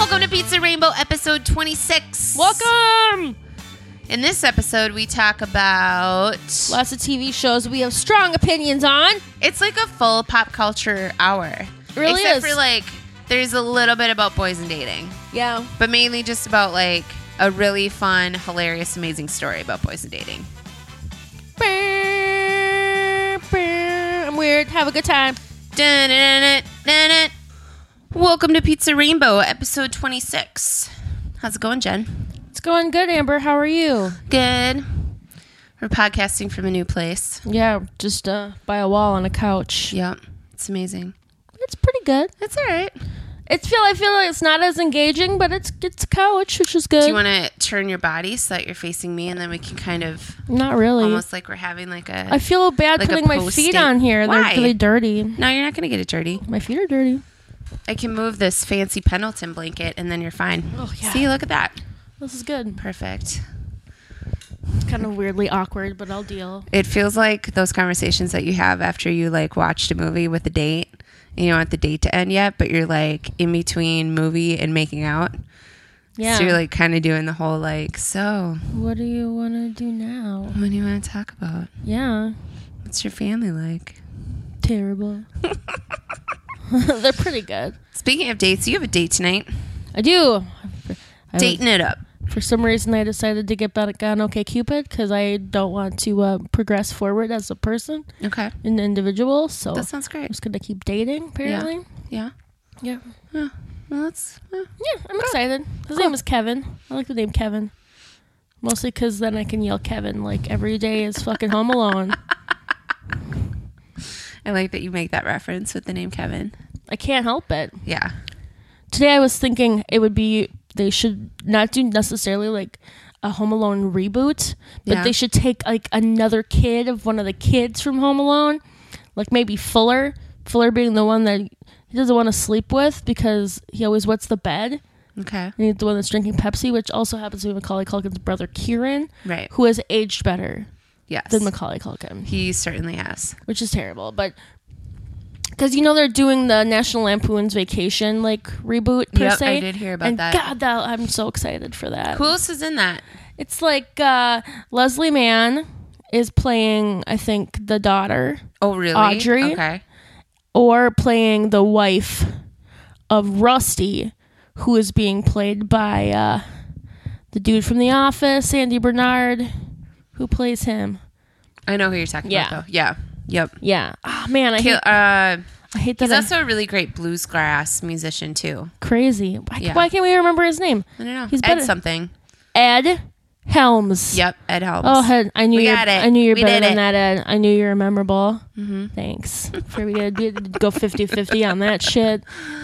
Welcome to Pizza Rainbow, episode 26. Welcome! In this episode, we talk about... Lots of TV shows we have strong opinions on. It's like a full pop culture hour. It really Except is. for, like, there's a little bit about boys and dating. Yeah. But mainly just about, like, a really fun, hilarious, amazing story about boys and dating. I'm weird. Have a good time. Dun-dun-dun-dun-dun. Welcome to Pizza Rainbow, episode 26. How's it going, Jen? It's going good, Amber. How are you? Good. We're podcasting from a new place. Yeah, just by a wall on a couch. Yep. It's amazing. It's pretty good. It's all right. I feel like it's not as engaging, but it's a couch, which is good. Do you want to turn your body so that you're facing me, and then we can kind of Not really. almost like we're having like a... I feel bad like a putting my feet post-date. on here. Why? They're really dirty. No, you're not going to get it dirty. My feet are dirty. I can move this fancy Pendleton blanket, and then you're fine. Oh, yeah. See, look at that. This is good. Perfect. It's kind of weirdly awkward, but I'll deal. It feels like those conversations that you have after you like watched a movie with a date. And you don't want the date to end yet, but you're like in between movie and making out. Yeah. So you're like kind of doing the whole like, so What do you want to do now? what do you want to talk about? Yeah. What's your family like? Terrible. They're pretty good. Speaking of dates, you have a date tonight. I do. Dating it up. For some reason, I decided to get back on OkCupid because I don't want to progress forward as a person, Okay. an individual. So That sounds I'm great. just gonna keep dating. Apparently, Yeah. yeah. Well, that's... Yeah, I'm excited. His name is Kevin. I like the name Kevin. Mostly because then I can yell Kevin like every day is fucking Home Alone. I like that you make that reference with the name Kevin. I can't help it. Yeah. Today I was thinking they should not do necessarily like a Home Alone reboot, but Yeah. they should take like another kid of one of the kids from Home Alone, like maybe Fuller being the one that he doesn't want to sleep with because he always wets the bed. Okay. And he's the one that's drinking Pepsi, which also happens to be Macaulay Culkin's brother Kieran, Right. who has aged better Yes. than Macaulay Culkin, He certainly has. which is terrible. But because they're doing the National Lampoon's Vacation like reboot per Yep, se. I did hear about and that. God, I'm so excited for that. Who else is in that? It's like Leslie Mann is playing, I think, the daughter, Oh, really? Audrey. Okay. or playing the wife of Rusty, who is being played by the dude from The Office, Andy Bernard, who plays him. I know who you're talking Yeah. about, though. Yeah. Yep. Yeah. Oh, man, I hate that. He's also a really great bluesgrass musician, too. Crazy. Yeah. Why can't we remember his name? I don't know. He's Ed better. something. Ed Helms. Yep. Ed Helms. Oh, I knew We you. got it. I knew you were We better did than it. that, Ed. I knew you were memorable. Mm-hmm. Thanks. For we did go 50-50 on that shit.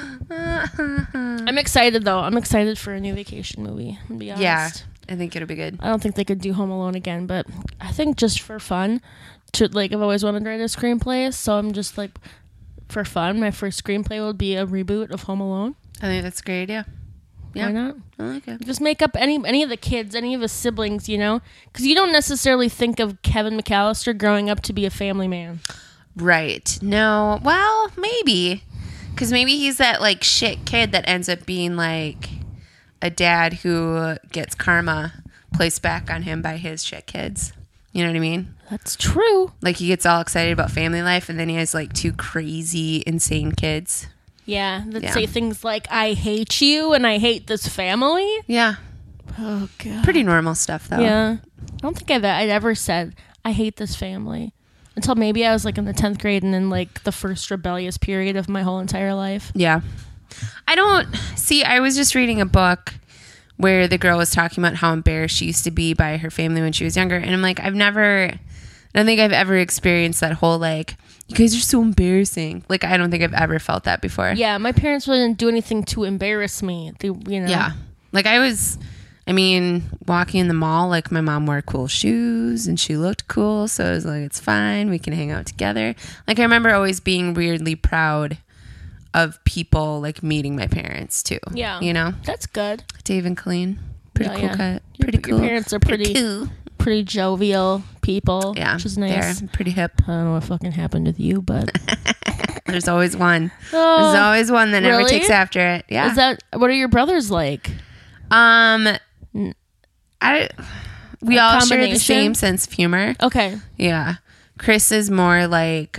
I'm excited though. I'm excited for a new vacation movie. To be honest. Yeah. I think it'll be good. I don't think they could do Home Alone again, but I think just for fun, I've always wanted to write a screenplay, so I'm just like, for fun, my first screenplay would be a reboot of Home Alone. I think that's a great idea. Yeah. Why not? I like it. Just make up any of the kids, any of his siblings, because you don't necessarily think of Kevin McAllister growing up to be a family man. Right. No. Well, maybe. Because maybe he's that, like, shit kid that ends up being, like, a dad who gets karma placed back on him by his shit kids. You know what I mean? That's true. Like, he gets all excited about family life, and then he has, like, two crazy, insane kids. Yeah, that Yeah. say things like, I hate you and I hate this family. Yeah. Oh, God. Pretty normal stuff, though. Yeah. I don't think I'd ever said, I hate this family. Until maybe I was like in the 10th grade and in like the first rebellious period of my whole entire life. Yeah. I was just reading a book where the girl was talking about how embarrassed she used to be by her family when she was younger. And I'm like, I don't think I've ever experienced that whole, like, you guys are so embarrassing. Like, I don't think I've ever felt that before. Yeah, my parents didn't do anything to embarrass me. Yeah. Like, walking in the mall, like, my mom wore cool shoes and she looked cool. So I was like, it's fine. We can hang out together. Like, I remember always being weirdly proud of people, like, meeting my parents, too. Yeah. You know? That's good. Dave and Colleen. Pretty Yeah, cool yeah. cut. Pretty cool. Your parents are pretty cool. pretty jovial people. Yeah. Which is nice. They're pretty hip. I don't know what fucking happened with you, but There's always one. Oh, There's always one that never really? takes after it. Yeah. Is that what are your brothers like? We all share the combination? same sense of humor. Okay. Yeah. Chris is more like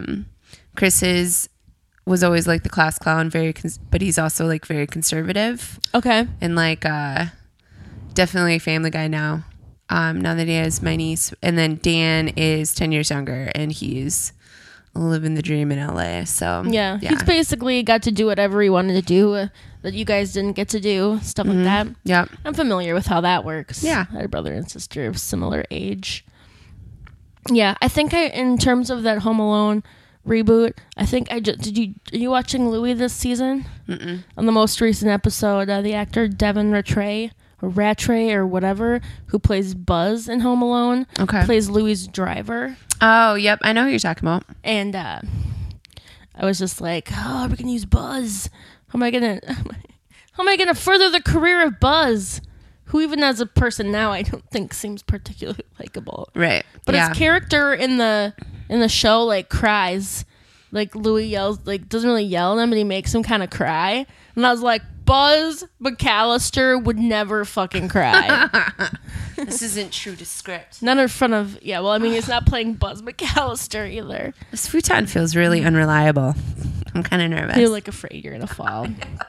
was always like the class clown, but he's also like very conservative Okay. and like definitely a family guy now. Now that he has my niece, and then Dan is 10 years younger and he's living the dream in LA. So Yeah. He's basically got to do whatever he wanted to do that you guys didn't get to do, stuff like that. Yep. I'm familiar with how that works. Yeah. I had a brother and sister of similar age. Yeah, I think in terms of that Home Alone reboot, I think are you watching Louis this season? Mm-mm. On the most recent episode, the actor Devin Rattray or whatever, who plays Buzz in Home Alone, plays Louis' driver. Oh, yep. I know who you're talking about. And I was just like, oh, we're gonna use Buzz. How am I gonna further the career of Buzz, who even as a person now I don't think seems particularly likable. Right. But yeah. his character in the show like cries, like Louis yells, like doesn't really yell at him, but he makes him kind of cry. And I was like, Buzz McAllister would never fucking cry. This isn't true to script. Not in front of he's not playing Buzz McAllister either. This futon feels really unreliable. I'm kind of nervous. You're like afraid you're gonna fall.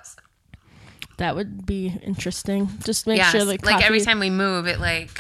That would be interesting. Just make sure the coffee... like every time we move, it like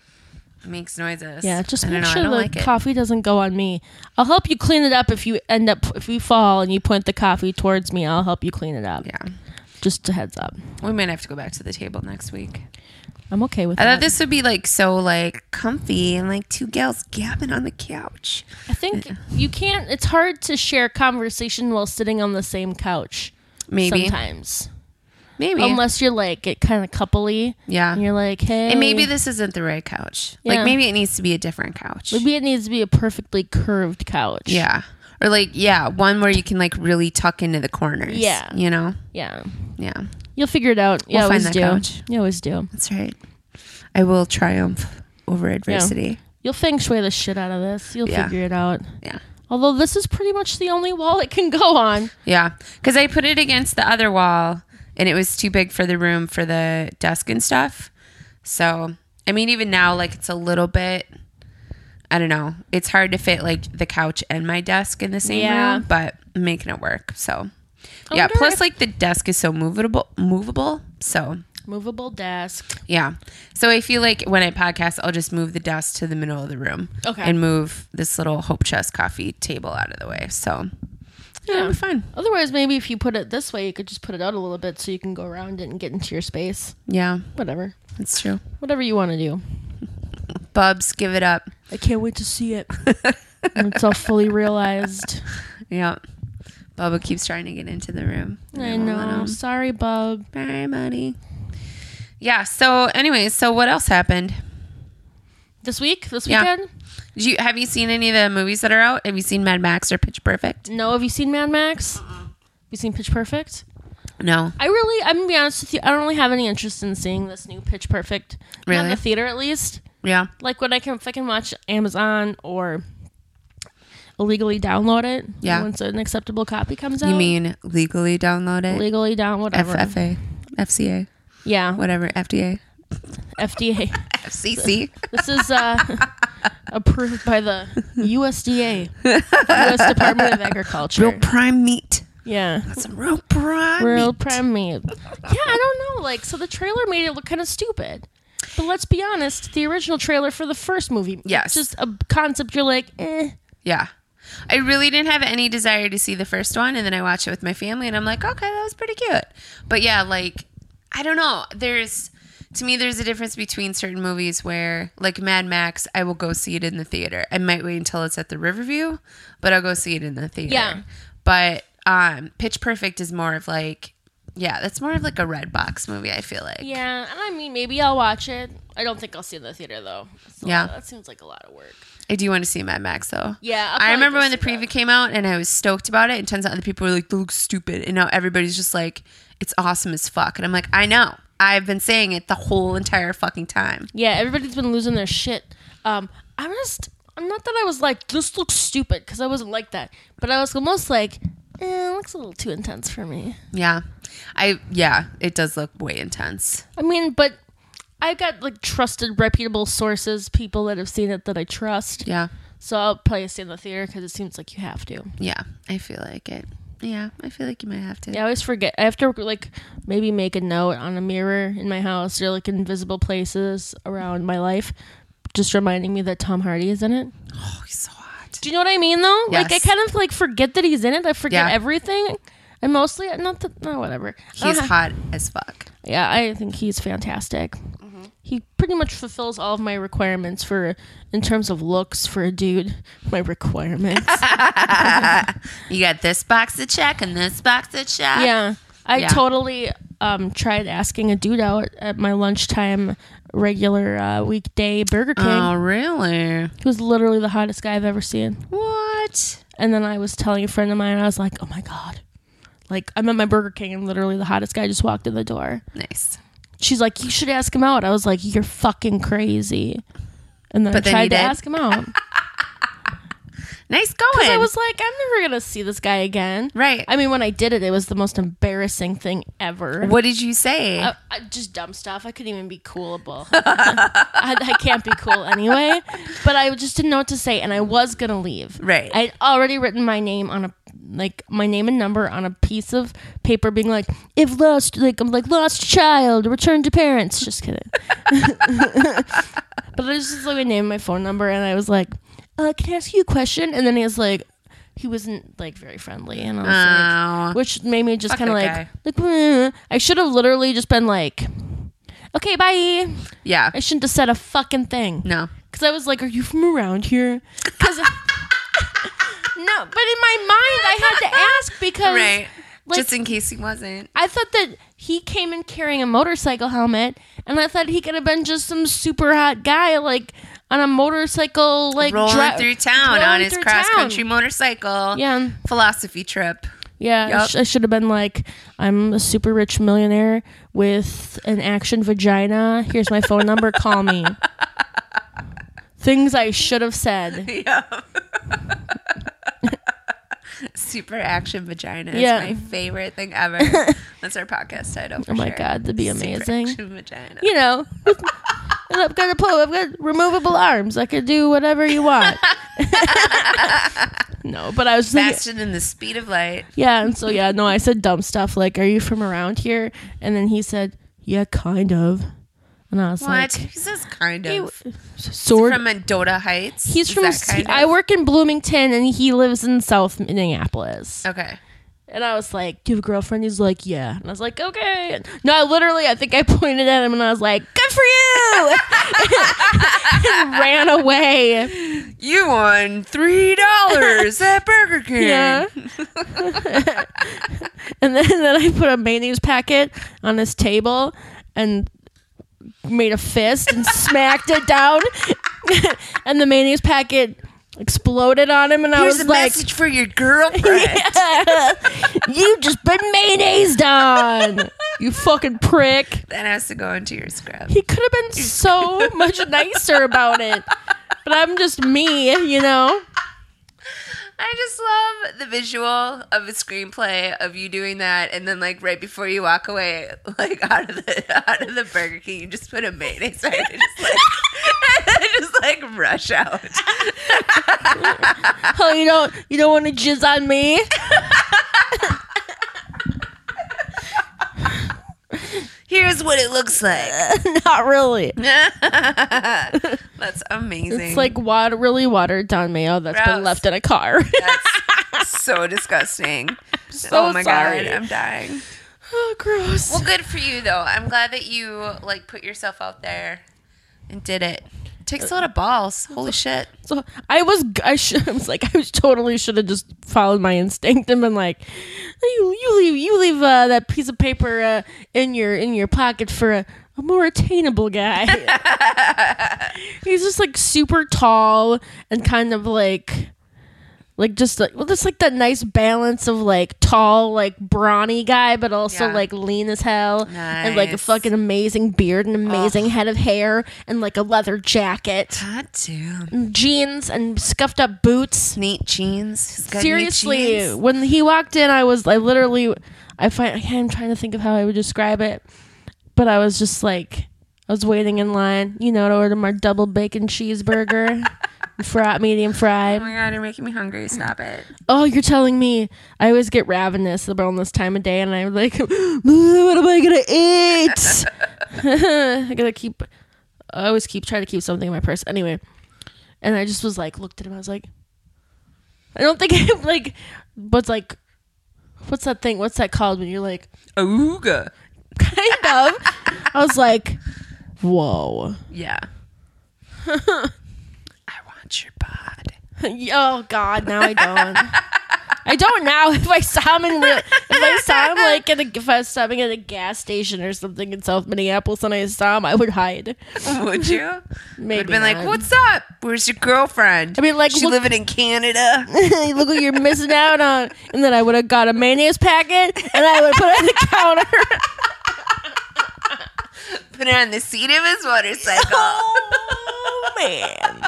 makes noises. Yeah, just I don't make know, I sure don't the like it. coffee doesn't go on me. I'll help you clean it up if you fall and you point the coffee towards me. I'll help you clean it up. Yeah. Just a heads up. We might have to go back to the table next week. I'm okay with I that. thought this would be like so like comfy and like two gals gabbing on the couch. I think you can't. It's hard to share conversation while sitting on the same couch. Maybe. Sometimes. Maybe. Unless you're like get kind of coupley. Yeah. And you're like, hey. And maybe this isn't the right couch. Yeah. Like maybe it needs to be a different couch. Maybe it needs to be a perfectly curved couch. Yeah. Or like, yeah, one where you can like really tuck into the corners. Yeah. You know? Yeah. Yeah. You'll figure it out. You We'll always find that do. couch. You always do. That's right. I will triumph over adversity. You'll feng shui the shit out of this. You'll Yeah. figure it out. Yeah. Although this is pretty much the only wall it can go on. Yeah. Because I put it against the other wall and it was too big for the room for the desk and stuff. So, I mean, even now, like it's a little bit, I don't know. It's hard to fit like the couch and my desk in the same room, but I'm making it work. So, yeah. Plus, like the desk is so movable. So, movable desk. yeah. So I feel like when I podcast, I'll just move the desk to the middle of the room. Okay. And move this little Hope Chest coffee table out of the way. So, yeah, it'll be fun. Otherwise, maybe if you put it this way, you could just put it out a little bit so you can go around it and get into your space. Yeah. Whatever. That's true. Whatever you want to do. Bubs, give it up. I can't wait to see it. When it's all fully realized. Yeah. Bubba keeps trying to get into the room. I know. Sorry, bub. Bye, buddy. Yeah. So, anyways, so what else happened This week? This Yeah. weekend? Have you seen any of the movies that are out? Have you seen Mad Max or Pitch Perfect? No. Have you seen Mad Max? Have you seen Pitch Perfect? No. I'm going to be honest with you. I don't really have any interest in seeing this new Pitch Perfect. Not in Really? the theater, at least. Yeah. Like when if I can watch Amazon or illegally download it. Yeah. Once an acceptable copy comes out. You mean legally download it? Legally down, whatever. FFA, FCA, Yeah. whatever, FDA, FDA. FCC. This is approved by the USDA, U.S. Department of Agriculture. Real prime meat. Yeah. That's some real prime Real meat. prime meat. Yeah, I don't know. Like, so the trailer made it look kind of stupid. But let's be honest, the original trailer for the first movie, Yes. it's just a concept you're like, eh. Yeah. I really didn't have any desire to see the first one, and then I watched it with my family, and I'm like, okay, that was pretty cute. But yeah, like, I don't know. To me, there's a difference between certain movies where, like Mad Max, I will go see it in the theater. I might wait until it's at the Riverview, but I'll go see it in the theater. Yeah. But Pitch Perfect is more of like, yeah, that's more of like a red box movie, I feel like. Yeah, and I mean, maybe I'll watch it. I don't think I'll see it in the theater, though. Yeah. That seems like a lot of work. I do want to see Mad Max, though. Yeah, I'll I probably remember go when the see preview that. came out, and I was stoked about it, and turns out other people were like, that looks stupid. And now everybody's just like, it's awesome as fuck. And I'm like, I know. I've been saying it the whole entire fucking time. Yeah, everybody's been losing their shit. I'm just not that I was like, this looks stupid, because I wasn't like that. But I was almost like, it looks a little too intense for me. Yeah. It does look way intense. I mean, but I've got like trusted, reputable sources, people that have seen it that I trust. Yeah. So I'll probably stay in the theater because it seems like you have to. Yeah. I feel like it. Yeah. I feel like you might have to. Yeah, I always forget. I have to like maybe make a note on a mirror in my house or like invisible places around my life, just reminding me that Tom Hardy is in it. Oh, he's so hot. Do you know what I mean though? Yes. Like I kind of like forget that he's in it. I forget everything. And mostly, whatever. He's hot as fuck. Yeah, I think he's fantastic. Mm-hmm. He pretty much fulfills all of my requirements in terms of looks for a dude. My requirements. You got this box to check and this box to check. Yeah. I totally tried asking a dude out at my lunchtime regular weekday Burger King. Oh, really? He was literally the hottest guy I've ever seen. What? And then I was telling a friend of mine, I was like, oh my God. Like, I'm at my Burger King and literally the hottest guy just walked in the door. Nice. She's like, you should ask him out. I was like, you're fucking crazy. And then I tried to ask him out. Nice going. Because I was like, I'm never going to see this guy again. Right. I mean, when I did it, it was the most embarrassing thing ever. What did you say? Just dumb stuff. I couldn't even be coolable. I can't be cool anyway. But I just didn't know what to say, and I was going to leave. Right. I'd already written my name on my name and number on a piece of paper being like, if lost, like, I'm like, lost child, return to parents. Just kidding. But I just like my name and my phone number, and I was like, can I ask you a question? And then he wasn't like very friendly, and I was like, which made me just kind of like, I should have literally just been like, okay, bye. Yeah. I shouldn't have said a fucking thing. No. Because I was like, are you from around here? Because no, but in my mind, I had to ask because right. Like, just in case he wasn't. I thought that he came in carrying a motorcycle helmet, and I thought he could have been just some super hot guy, like on a motorcycle, like rolling through town on his cross-country motorcycle. Yeah, philosophy trip. Yeah, yep. I should have been like, I'm a super rich millionaire with an action vagina. Here's my phone number. Call me. Things I should have said. Yeah. Super action vagina is my favorite thing ever. That's our podcast title. Oh my God, that'd be amazing. Super action vagina. You know, I've got removable arms. I could do whatever you want. No, but I was faster than the speed of light. Yeah, and so I said dumb stuff like, "Are you from around here?" And then he said, "Yeah, kind of." And I was like, he says kind of. Sort from Mendota Heights. He's from. I work in Bloomington, and he lives in South Minneapolis. Okay. And I was like, "Do you have a girlfriend?" He's like, "Yeah." And I was like, "Okay." No, I think I pointed at him, and I was like, "Good for you!" And ran away. You won $3 at Burger King. Yeah. And then I put a mayonnaise packet on his table and made a fist and smacked it down, and the mayonnaise packet exploded on him, and I was like, message for your girlfriend. Yeah, you just been mayonnaised on, you fucking prick. That has to go into your script. He could have been so much nicer about it, but I'm just me, you know. I just love the visual of a screenplay of you doing that, and then like right before you walk away, like out of the Burger King, you just put a mayonnaise right and just like rush out. Oh, you don't want to jizz on me? Here's what it looks like. Not really. That's amazing. It's like really watered down mayo that's been left in a car. That's so disgusting. So oh my sorry. God, I'm dying. Oh, gross. Well, good for you though. I'm glad that you like put yourself out there and did it. It takes a lot of balls. Holy shit. So I totally should have just followed my instinct and been like, you leave that piece of paper in your pocket for a more attainable guy. He's just like super tall and kind of like Like just like that nice balance of like tall, like brawny guy, but also like lean as hell, and like a fucking amazing beard and amazing head of hair, and like a leather jacket, God damn, and jeans and scuffed up boots, neat jeans. Seriously, neat jeans. When he walked in, I'm trying to think of how I would describe it, but I was just like, I was waiting in line, to order my double bacon cheeseburger. Medium fried. Oh my God, you're making me hungry. Stop it. Oh, you're telling me. I always get ravenous around this time of day, and I'm like, what am I gonna eat? I always try to keep something in my purse. Anyway, and I just was like, looked at him. I was like, I don't think what's that thing? What's that called when you're like, Ooga? Kind of. I was like, whoa. Yeah. Your bod. Oh God, now I don't. I don't now. If I saw him if I was stopping at a gas station or something in South Minneapolis and I saw him, I would hide. Would you? Maybe. Would have been like, "What's up? Where's your girlfriend?" I mean, like, she living in Canada. Look what you're missing out on. And then I would have got a mayonnaise packet and I would put it on the counter. Put it on the seat of his motorcycle. Oh man.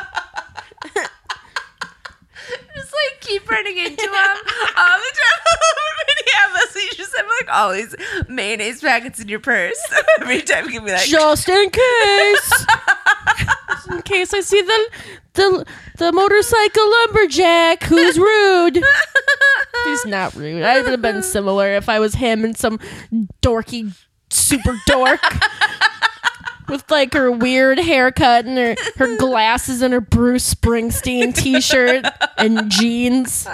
Just like keep running into him all the time. So you just have like all these mayonnaise packets in your purse. Every time you can be like, just in case. Just in case I see the motorcycle lumberjack who's rude. He's not rude. I would have been similar if I was him and some dorky super dork. With like her weird haircut and her glasses and her Bruce Springsteen t-shirt and jeans.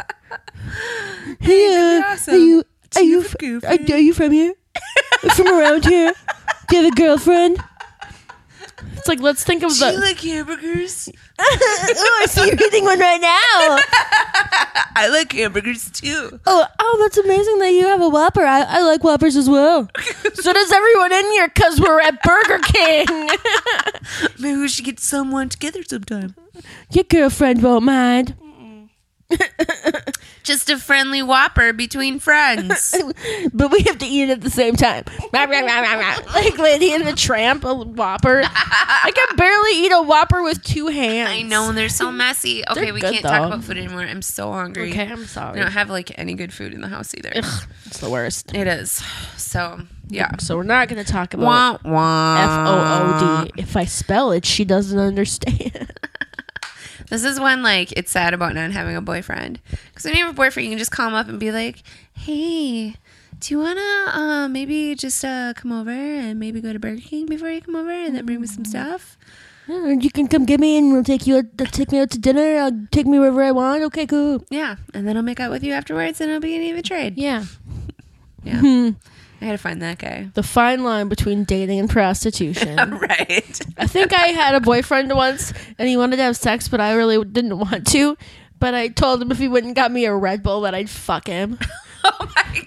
Hey, awesome. are you from here? From around here? Do you have a girlfriend? It's like, let's think of Do you like hamburgers? Oh, I see you're eating one right now. I like hamburgers too. Oh, that's amazing that you have a Whopper. I like Whoppers as well. So does everyone in here because we're at Burger King. Maybe we should get someone together sometime. Your girlfriend won't mind. Just a friendly Whopper between friends. But we have to eat it at the same time. Like Lady and the Tramp, a Whopper. I can barely eat a Whopper with two hands. I know, and they're so messy. Okay, They're we good, can't though. talk about food anymore. I'm so hungry. Okay, I'm sorry. I don't have like any good food in the house either. Ugh, it's the worst. It is. So, yeah. So we're not going to talk about FOOD. If I spell it, she doesn't understand. This is when, like, it's sad about not having a boyfriend. Because when you have a boyfriend, you can just call him up and be like, hey, do you want to maybe just come over and maybe go to Burger King before you come over and then bring me some stuff? Yeah, you can come get me and we'll take me out to dinner. I'll take me wherever I want. Okay, cool. Yeah, and then I'll make out with you afterwards and it'll be an even trade. Yeah. Yeah. I had to find that guy. The fine line between dating and prostitution. Right. I think I had a boyfriend once and he wanted to have sex, but I really didn't want to. But I told him if he wouldn't got me a Red Bull that I'd fuck him. Oh my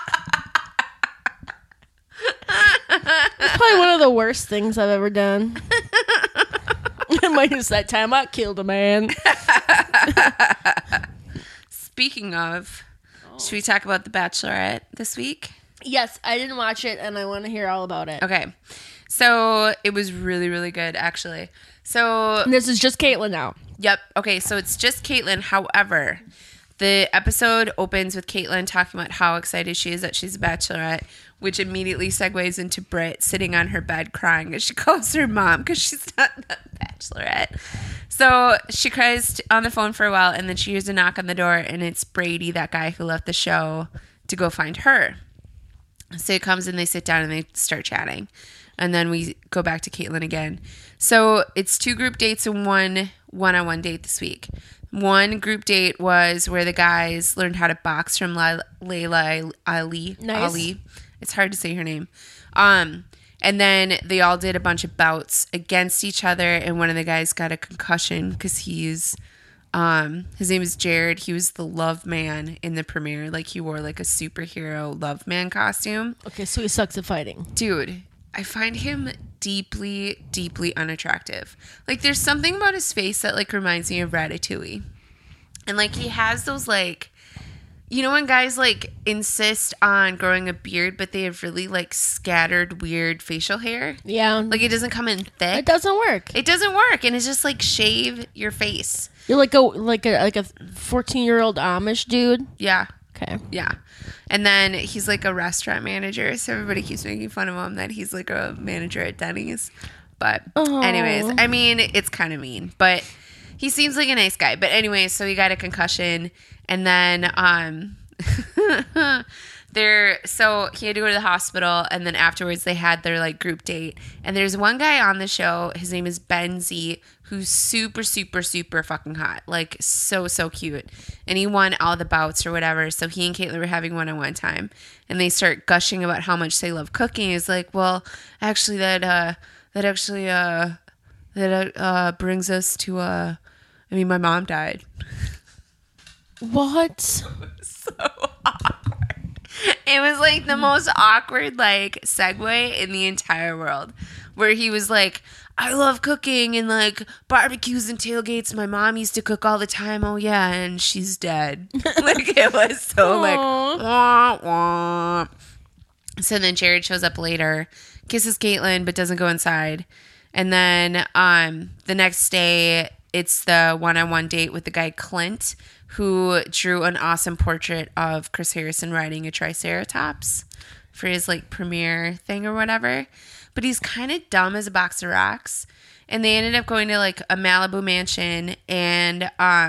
God. It's probably one of the worst things I've ever done. Minus that time I killed a man. Speaking of, should we talk about The Bachelorette this week? Yes, I didn't watch it and I want to hear all about it. Okay. So it was really, really good, actually. So And this is just Caitlyn now. Yep. Okay, so it's just Caitlyn. However, the episode opens with Caitlyn talking about how excited she is that she's a bachelorette, which immediately segues into Britt sitting on her bed crying as she calls her mom because she's not a bachelorette. So she cries on the phone for a while, and then she hears a knock on the door, and it's Brady, that guy who left the show, to go find her. So it comes and they sit down and they start chatting. And then we go back to Caitlyn again. So it's 2 group dates and 1 one-on-one date this week. One group date was where the guys learned how to box from Layla Ali. Nice. Ali. It's hard to say her name. And then they all did a bunch of bouts against each other. And one of the guys got a concussion because he's... his name is Jared. He was the Love Man in the premiere. Like, he wore like a superhero Love Man costume. Okay, so he sucks at fighting. Dude, I find him deeply, deeply unattractive. Like, there's something about his face that like reminds me of Ratatouille. And like he has those like, you know when guys like insist on growing a beard, but they have really like scattered weird facial hair? Yeah. Like it doesn't come in thick. It doesn't work. It doesn't work, and it's just like shave your face. You're like a 14-year-old Amish dude. Yeah. Okay. Yeah. And then he's like a restaurant manager, so everybody keeps making fun of him that he's like a manager at Denny's. But anyways, I mean, it's kind of mean, but he seems like a nice guy. But anyways, so he got a concussion, and then so he had to go to the hospital, and then afterwards they had their like group date. And there's one guy on the show, his name is Ben Z, who's super, super, super fucking hot. Like so, so cute. And he won all the bouts or whatever. So he and Caitlyn were having one-on-one time, and they start gushing about how much they love cooking. It's like, well, actually that brings us to I mean, my mom died. What? So awkward. It was like the most awkward like segue in the entire world, where he was like, I love cooking and like barbecues and tailgates. My mom used to cook all the time. Oh yeah, and she's dead. Like it was so like wah, wah. So then Jared shows up later, kisses Caitlyn, but doesn't go inside. And then the next day, it's the one-on-one date with the guy Clint, who drew an awesome portrait of Chris Harrison riding a Triceratops for his like premiere thing or whatever. But he's kind of dumb as a box of rocks. And they ended up going to like a Malibu mansion, and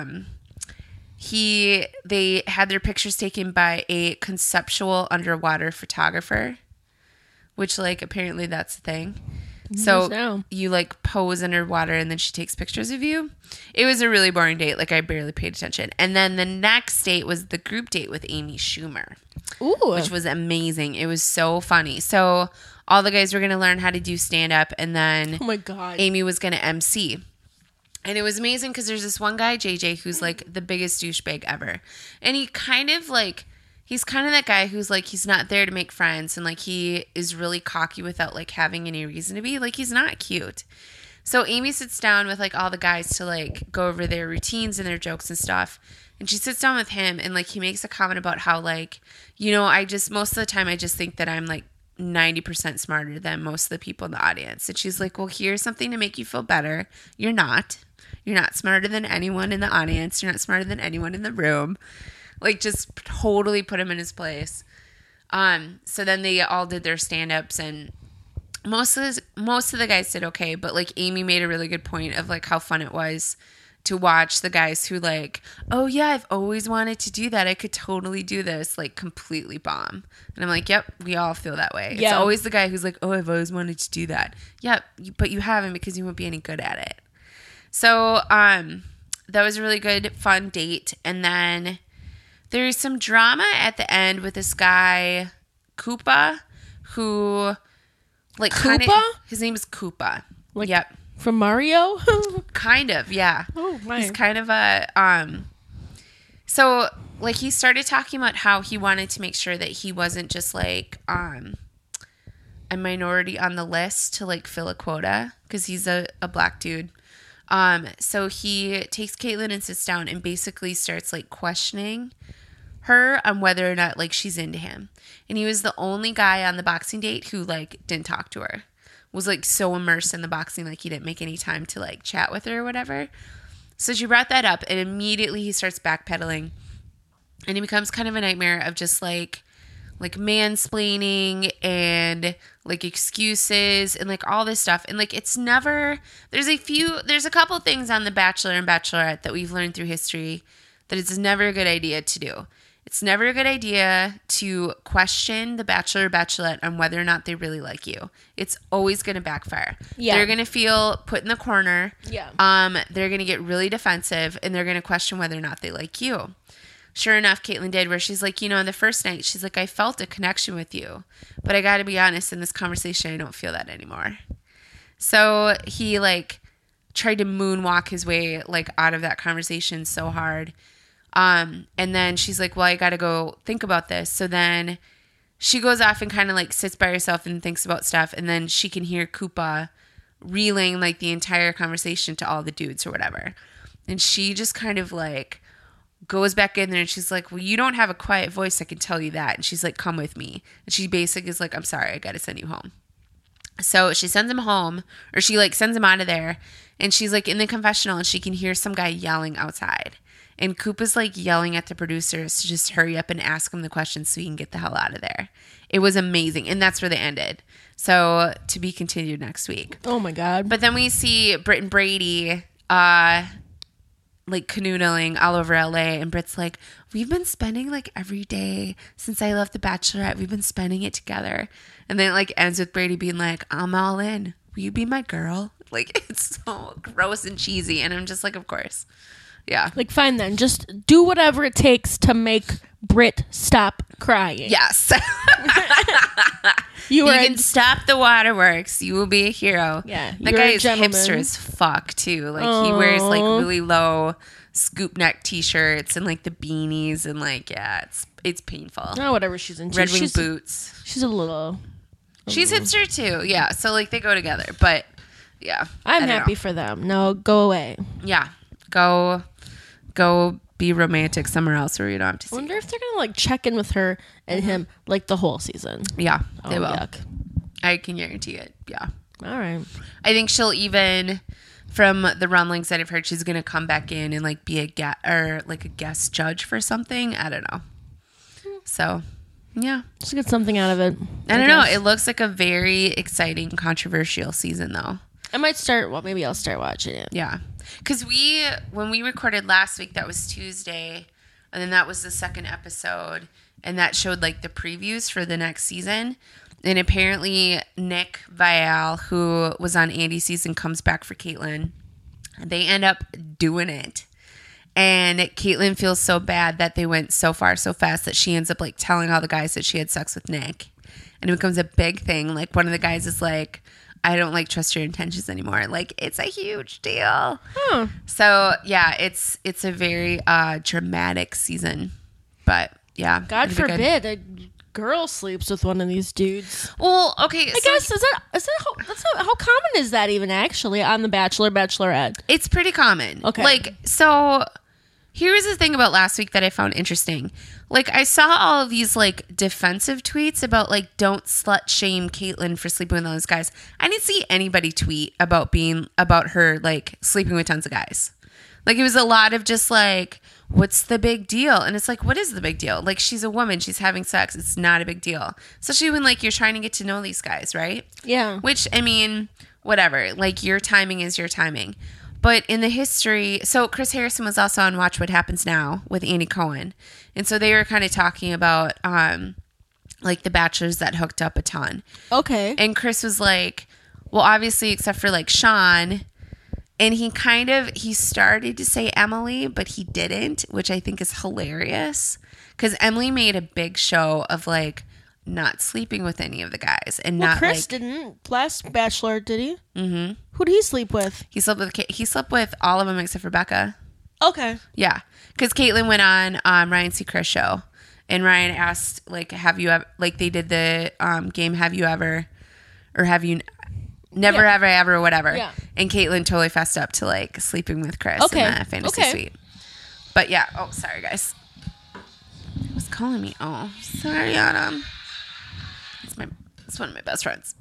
they had their pictures taken by a conceptual underwater photographer, which like apparently that's the thing. So you like pose underwater and then she takes pictures of you. It was a really boring date. Like I barely paid attention. And then the next date was the group date with Amy Schumer. Ooh. Which was amazing. It was so funny. So all the guys were going to learn how to do stand up, and then oh my God, Amy was going to MC. And it was amazing because there's this one guy, JJ, who's like the biggest douchebag ever. And he's kind of that guy who's like, he's not there to make friends. And like, he is really cocky without like having any reason to be. Like, he's not cute. So Amy sits down with like all the guys to like go over their routines and their jokes and stuff. And she sits down with him, and like, he makes a comment about how like, you know, most of the time I just think that I'm like 90% smarter than most of the people in the audience. And she's like, well, here's something to make you feel better. You're not smarter than anyone in the audience. You're not smarter than anyone in the room. Like, just totally put him in his place. So then they all did their stand-ups, and most of the guys did okay, but like Amy made a really good point of like how fun it was to watch the guys who like, oh yeah, I've always wanted to do that. I could totally do this, like completely bomb. And I'm like, yep, we all feel that way. Yeah. It's always the guy who's like, oh, I've always wanted to do that. Yep, but you haven't because you won't be any good at it. So that was a really good, fun date. And then there's some drama at the end with this guy, Koopa, who like Koopa? His name is Koopa. Like, yep. From Mario? Kind of, yeah. Oh, my. He's kind of a so like he started talking about how he wanted to make sure that he wasn't just like a minority on the list to like fill a quota, because he's a black dude. So he takes Caitlyn and sits down and basically starts like questioning her on whether or not like she's into him. And he was the only guy on the boxing date who like didn't talk to her. Was like so immersed in the boxing, like he didn't make any time to like chat with her or whatever. So she brought that up, and immediately he starts backpedaling, and it becomes kind of a nightmare of just like mansplaining and like excuses and like all this stuff. And like, it's never, there's a couple things on The Bachelor and Bachelorette that we've learned through history that it's never a good idea to do. It's never a good idea to question the Bachelor or Bachelorette on whether or not they really like you. It's always going to backfire. Yeah. They're going to feel put in the corner. Yeah. They're going to get really defensive, and they're going to question whether or not they like you. Sure enough, Caitlyn did, where she's like, you know, on the first night, she's like, I felt a connection with you, but I got to be honest, in this conversation, I don't feel that anymore. So he like tried to moonwalk his way like out of that conversation so hard. And then she's like, well, I got to go think about this. So then she goes off and kind of like sits by herself and thinks about stuff. And then she can hear Koopa reeling like the entire conversation to all the dudes or whatever. And she just kind of like goes back in there and she's like, well, you don't have a quiet voice. I can tell you that. And she's like, come with me. And she basically is like, I'm sorry, I got to send you home. So she sends him home, or she like sends him out of there. And she's like in the confessional and she can hear some guy yelling outside. And Coop is like yelling at the producers to just hurry up and ask him the questions so he can get the hell out of there. It was amazing. And that's where they ended. So to be continued next week. Oh my God. But then we see Britt and Brady like canoodling all over LA, and Britt's like, we've been spending like every day since I left The Bachelorette, we've been spending it together. And then it like ends with Brady being like, I'm all in. Will you be my girl? Like, it's so gross and cheesy. And I'm just like, of course. Yeah. Like, fine then. Just do whatever it takes to make Britt stop crying. Yes. You can stop the waterworks. You will be a hero. Yeah. That guy is hipster as fuck, too. Like, he wears, like, really low scoop neck t-shirts and, like, the beanies. And, like, yeah, it's painful. Oh, whatever she's into. Red Wing boots. She's a little... She's hipster, too. Yeah. So, like, they go together. But, yeah. I'm happy for them. No, go away. Yeah. Go be romantic somewhere else where you don't have to see. I wonder if they're gonna like check in with her and him like the whole season. Yeah, they will. Yuck. I can guarantee it. Yeah. All right. I think she'll even, from the rumblings that I've heard, she's gonna come back in and like be a guest judge for something. I don't know. So, yeah, just get something out of it. I don't know. It looks like a very exciting, controversial season, though. I might start. Well, maybe I'll start watching it. Yeah. Because when we recorded last week, that was Tuesday, and then that was the second episode, and that showed like the previews for the next season. And apparently Nick Viall, who was on Andy's season, comes back for Caitlyn. They end up doing it. And Caitlyn feels so bad that they went so far so fast that she ends up like telling all the guys that she had sex with Nick. And it becomes a big thing. Like one of the guys is like, I don't like trust your intentions anymore. Like, it's a huge deal. Huh. So yeah, it's a very dramatic season. But yeah, God forbid a girl sleeps with one of these dudes. Well, okay, I guess how common is that even actually on The Bachelor, Bachelorette? It's pretty common. Okay, like so. Here's the thing about last week that I found interesting. Like, I saw all of these, like, defensive tweets about, like, don't slut shame Caitlyn for sleeping with all those guys. I didn't see anybody tweet about her, like, sleeping with tons of guys. Like, it was a lot of just, like, what's the big deal? And it's like, what is the big deal? Like, she's a woman. She's having sex. It's not a big deal. Especially when, like, you're trying to get to know these guys, right? Yeah. Which, I mean, whatever. Like, your timing is your timing. But in the history, so Chris Harrison was also on Watch What Happens Now with Andy Cohen. And so they were kind of talking about, like, the bachelors that hooked up a ton. Okay. And Chris was like, well, obviously, except for, like, Sean. And he started to say Emily, but he didn't, which I think is hilarious. Because Emily made a big show of, like, not sleeping with any of the guys. And not Chris like, didn't. Last Bachelor, did he? Mm-hmm. Who did he sleep with? He slept with all of them except for Becca. Okay. Yeah. Because Caitlyn went on Ryan Seacrest's show. And Ryan asked, like, have you ever, like, they did the game, have you ever, or have you never, ever, or whatever. Yeah. And Caitlyn totally fessed up to, like, sleeping with Chris in the fantasy suite. But yeah. Oh, sorry, guys. It was calling me. Oh, sorry, Adam. It's one of my best friends.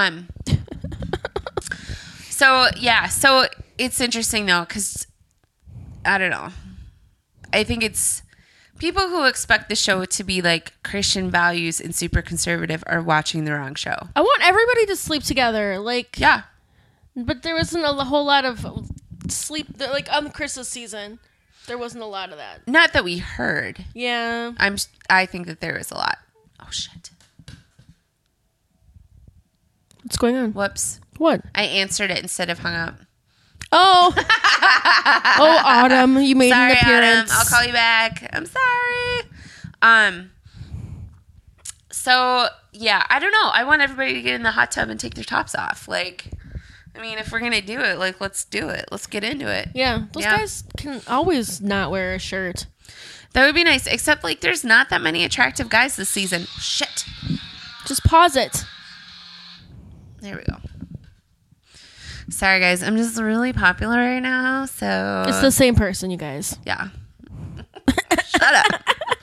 So yeah, so it's interesting though, because I don't know. I think it's people who expect the show to be like Christian values and super conservative are watching the wrong show. I want everybody to sleep together, like yeah. But there wasn't a whole lot of sleep, like on Chris's season. There wasn't a lot of that. Not that we heard. Yeah. I think that there is a lot. Oh shit. What's going on? Whoops. What? I answered it instead of hung up. Oh. Oh, Autumn, you made an appearance. Autumn, I'll call you back. I'm sorry. So yeah, I don't know. I want everybody to get in the hot tub and take their tops off. Like, I mean, if we're gonna do it, like, let's do it. Let's get into it. Yeah, those guys can always not wear a shirt. That would be nice. Except, like, there's not that many attractive guys this season. Shit. Just pause it. There we go. Sorry, guys. I'm just really popular right now, so... It's the same person, you guys. Yeah. Shut up.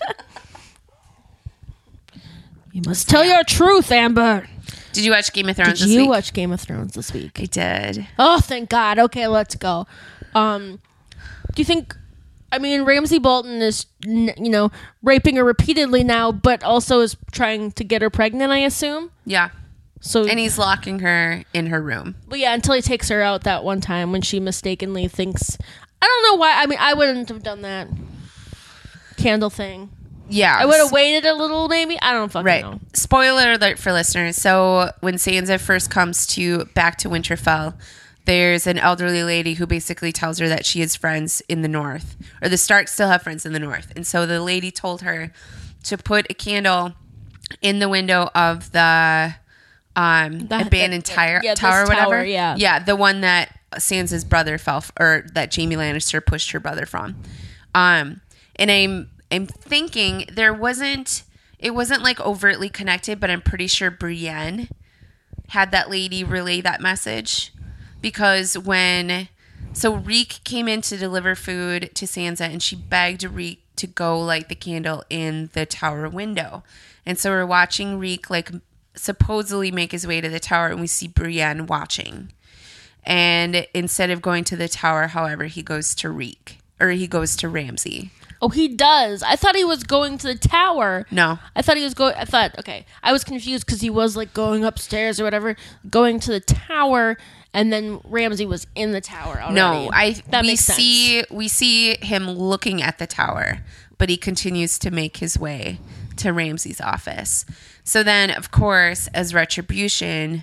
You must tell your truth, Amber. Did you watch Game of Thrones Did this you week? watch Game of Thrones this week? I did. Oh, thank God. Okay, let's go. Do you think... I mean, Ramsay Bolton is, raping her repeatedly now, but also is trying to get her pregnant, I assume? Yeah. So, And he's locking her in her room. Well, yeah, until he takes her out that one time when she mistakenly thinks... I don't know why. I mean, I wouldn't have done that candle thing. Yeah. I would have waited a little, maybe. I don't fucking know. Spoiler alert for listeners. So when Sansa first comes back to Winterfell, there's an elderly lady who basically tells her that she has friends in the north, or the Starks still have friends in the north. And so the lady told her to put a candle in the window of the abandoned tower, or whatever. Yeah, the one that Sansa's brother or that Jaime Lannister pushed her brother from. And I'm thinking it wasn't like overtly connected, but I'm pretty sure Brienne had that lady relay that message. Because Reek came in to deliver food to Sansa, and she begged Reek to go light the candle in the tower window. And so we're watching Reek supposedly make his way to the tower, and we see Brienne watching. And instead of going to the tower, however, he goes to Ramsay. Oh, he does. I thought he was going to the tower. No. Okay. I was confused because he was like going upstairs or whatever, going to the tower, and then Ramsay was in the tower already. No, makes sense. We see him looking at the tower, but he continues to make his way to Ramsay's office. So then, of course, as retribution,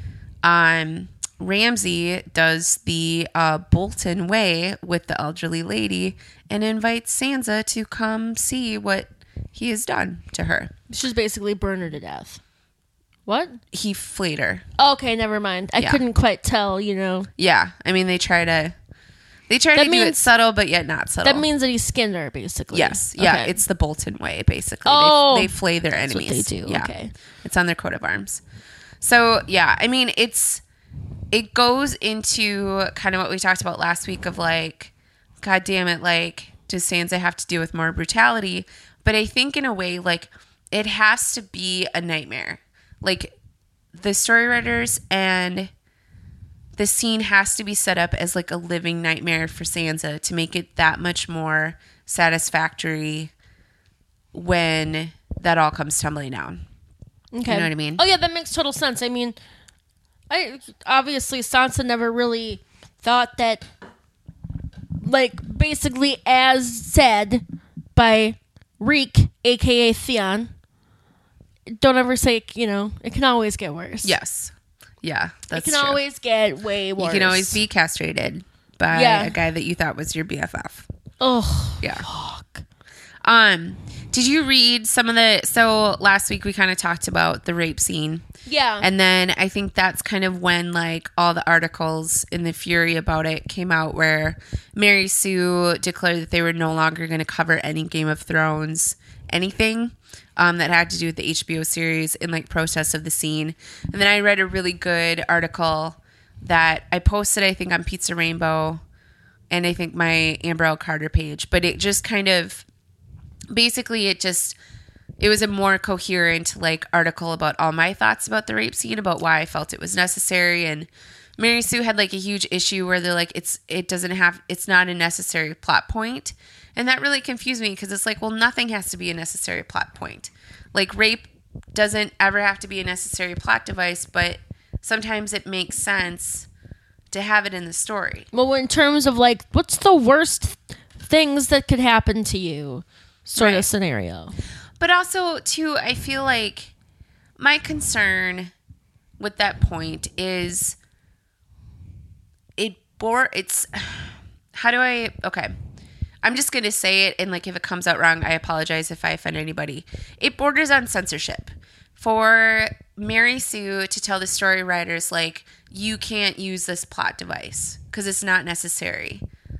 Ramsay does the Bolton way with the elderly lady and invites Sansa to come see what he has done to her. She's basically burn her to death. What? He flayed her. Okay, never mind. I couldn't quite tell, Yeah, I mean they try to do it subtle, but yet not subtle. That means that he skinned her, basically. Yes, yeah, okay. It's the Bolton way, basically. Oh, they flay their enemies. That's what they do. Yeah. Okay, it's on their coat of arms. So yeah, I mean it goes into kind of what we talked about last week of like, God damn it, like does Sansa have to deal with more brutality? But I think in a way like it has to be a nightmare. Like the story writers and the scene has to be set up as like a living nightmare for Sansa to make it that much more satisfactory when that all comes tumbling down. Okay. You know what I mean? Oh yeah, that makes total sense. I mean, obviously Sansa never really thought that, like basically as said by Reek, aka Theon, don't ever say, it can always get worse. Yes. Yeah, that's true. It can always get way worse. You can always be castrated by a guy that you thought was your BFF. Oh, yeah. Fuck. Did you read so last week we kind of talked about the rape scene. Yeah. And then I think that's kind of when like all the articles in the fury about it came out where Mary Sue declared that they were no longer going to cover any Game of Thrones anything that had to do with the HBO series in like protest of the scene. And then I read a really good article that I posted, I think, on Pizza Rainbow and I think my Amber L. Carter page. But it just kind of, basically it was a more coherent like article about all my thoughts about the rape scene, about why I felt it was necessary. And Mary Sue had like a huge issue where they're like, it's not a necessary plot point. And that really confused me because it's like, well, nothing has to be a necessary plot point. Like rape doesn't ever have to be a necessary plot device, but sometimes it makes sense to have it in the story. Well, in terms of like, what's the worst things that could happen to you sort of scenario. But also, too, I feel like my concern with that point is I'm just going to say it, and like if it comes out wrong, I apologize if I offend anybody. It borders on censorship. For Mary Sue to tell the story writers, like, you can't use this plot device because it's not necessary.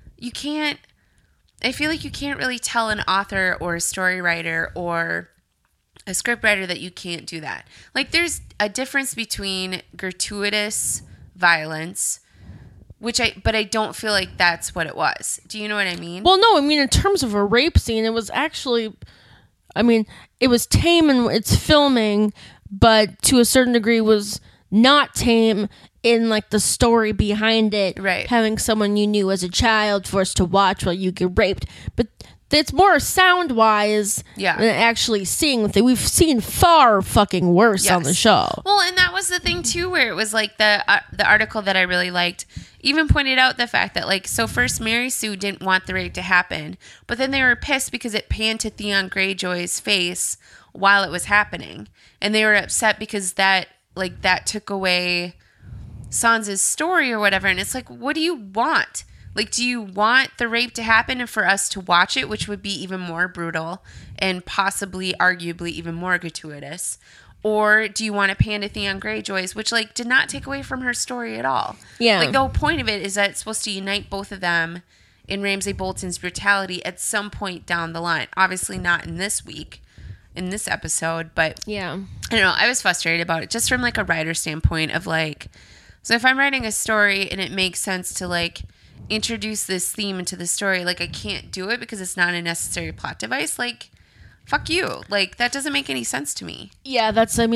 I feel like you can't really tell an author or a story writer or a script writer that you can't do that. Like, there's a difference between gratuitous violence, but I don't feel like that's what it was. Do you know what I mean? Well, no, I mean, in terms of a rape scene, it was actually, I mean, it was tame in its filming, but to a certain degree was not tame in like the story behind it. Right. Having someone you knew as a child forced to watch while you get raped. But it's more sound wise Yeah. than actually seeing it. We've seen far fucking worse on the show. Well, and that was the thing too, where it was like the article that I really liked even pointed out the fact that like, so first Mary Sue didn't want the rape to happen, but then they were pissed because it panned to Theon Greyjoy's face while it was happening, and they were upset because that took away Sansa's story or whatever. And it's like, what do you want? Like, do you want the rape to happen and for us to watch it, which would be even more brutal and possibly, arguably, even more gratuitous? Or do you want to pan to Theon Greyjoy's, which, like, did not take away from her story at all? Yeah. Like, the whole point of it is that it's supposed to unite both of them in Ramsay Bolton's brutality at some point down the line. Obviously not in this week, in this episode, but... Yeah. I don't know. I was frustrated about it just from, like, a writer standpoint of, like... So if I'm writing a story and it makes sense to, like... introduce this theme into the story, like I can't do it because it's not a necessary plot device, like fuck you, like that doesn't make any sense to me. Yeah,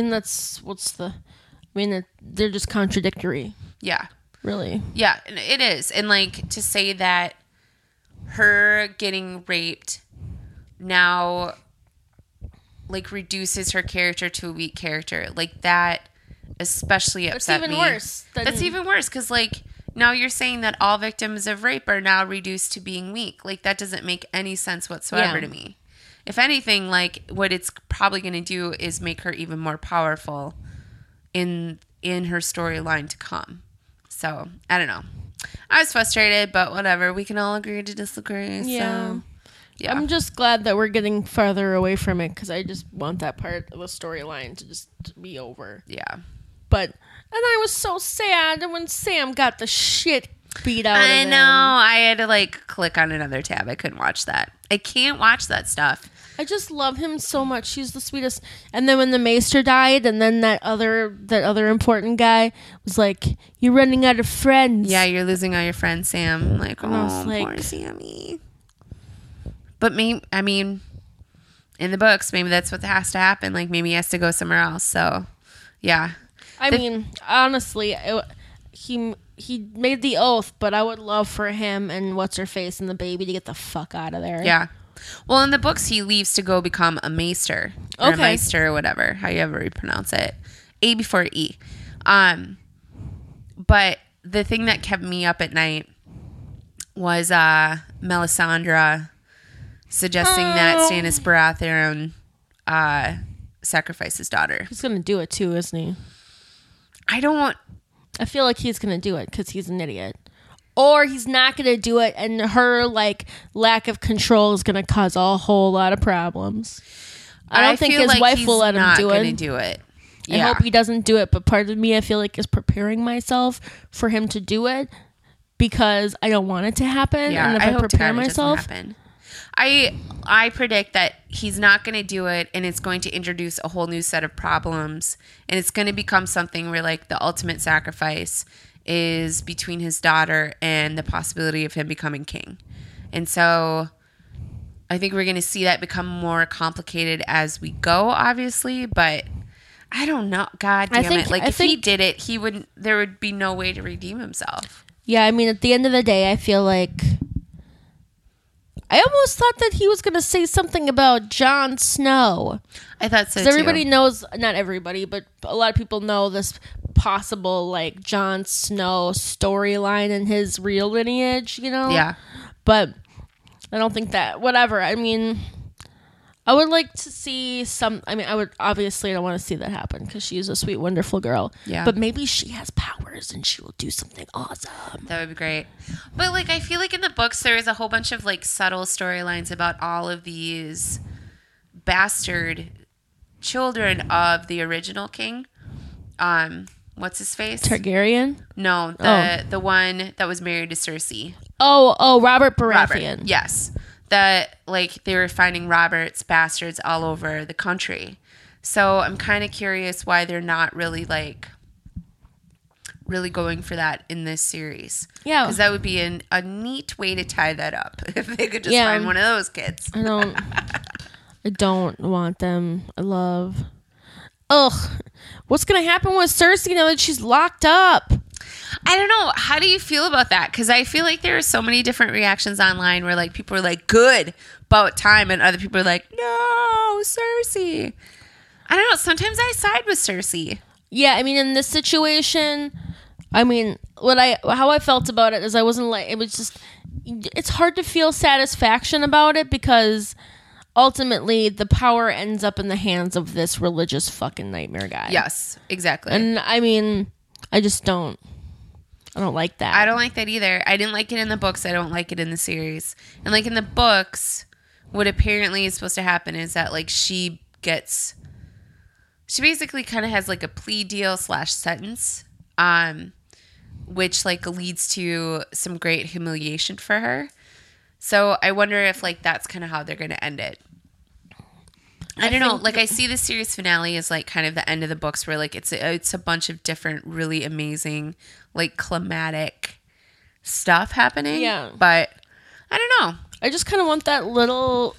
they're just contradictory. Yeah, really. Yeah, it is. And like to say that her getting raped now like reduces her character to a weak character, like that especially upset me. That's even worse because like now you're saying that all victims of rape are now reduced to being weak. Like, that doesn't make any sense whatsoever to me. If anything, like, what it's probably going to do is make her even more powerful in her storyline to come. So, I don't know. I was frustrated, but whatever. We can all agree to disagree. Yeah. So, yeah. I'm just glad that we're getting farther away from it because I just want that part of the storyline to just be over. Yeah. But... And I was so sad when Sam got the shit beat out of him. I know. I had to, like, click on another tab. I couldn't watch that. I can't watch that stuff. I just love him so much. He's the sweetest. And then when the maester died, and then that other important guy was like, "You're running out of friends." Yeah, you're losing all your friends, Sam. I'm like, oh, like, poor Sammy. But I mean, in the books, maybe that's what has to happen. Like, maybe he has to go somewhere else. So, yeah. I mean, honestly, he made the oath, but I would love for him and what's-her-face and the baby to get the fuck out of there. Yeah. Well, in the books, he leaves to go become a maester. Or a meister or whatever, however you pronounce it. A before E. But the thing that kept me up at night was Melisandre suggesting that Stannis Baratheon sacrifice his daughter. He's going to do it too, isn't he? I feel like he's going to do it because he's an idiot. Or he's not going to do it, and her like lack of control is going to cause a whole lot of problems. I don't think his wife will let him do it. Yeah. I hope he doesn't do it, but part of me I feel like is preparing myself for him to do it because I don't want it to happen. Yeah, and if I hope prepare myself, happen. I predict that he's not going to do it, and it's going to introduce a whole new set of problems, and it's going to become something where like the ultimate sacrifice is between his daughter and the possibility of him becoming king. And so I think we're going to see that become more complicated as we go, obviously, but I don't know. God damn it. Like, if he did it, there would be no way to redeem himself. Yeah, I mean, at the end of the day, I feel like I almost thought that he was going to say something about Jon Snow. I thought so, too. Everybody knows, not everybody, but a lot of people know this possible, like, Jon Snow storyline in his real lineage, you know? Yeah. But I don't think that, whatever. I mean, I would like to see I would, obviously I don't want to see that happen because she's a sweet, wonderful girl. Yeah. But maybe she has powers and she will do something awesome. That would be great. But, like, I feel like in the books there is a whole bunch of, like, subtle storylines about all of these bastard children of the original king. What's his face? Targaryen? No, the one that was married to Cersei. Oh, Robert Baratheon. Robert, yes. That, like, they were finding Robert's bastards all over the country. So I'm kind of curious why they're not really, like, really going for that in this series. Yeah. Because that would be a neat way to tie that up if they could just Yeah. find one of those kids. I don't want them. Ugh. What's going to happen with Cersei now that she's locked up? I don't know. How do you feel about that? Because I feel like there are so many different reactions online where like people are like, good, about time, and other people are like, no, Cersei. I don't know. Sometimes I side with Cersei. Yeah, I mean, in this situation, I mean, how I felt about it is I wasn't like, it was just, it's hard to feel satisfaction about it because ultimately the power ends up in the hands of this religious fucking nightmare guy. Yes, exactly. And I mean, I don't like that. I don't like that either. I didn't like it in the books. I don't like it in the series. And like in the books, what apparently is supposed to happen is that like she basically kind of has like a plea deal / sentence, which like leads to some great humiliation for her. So I wonder if like that's kind of how they're going to end it. I don't know. Like I see the series finale as like kind of the end of the books where like it's a bunch of different really amazing like climatic stuff happening. Yeah. But I don't know. I just kind of want that little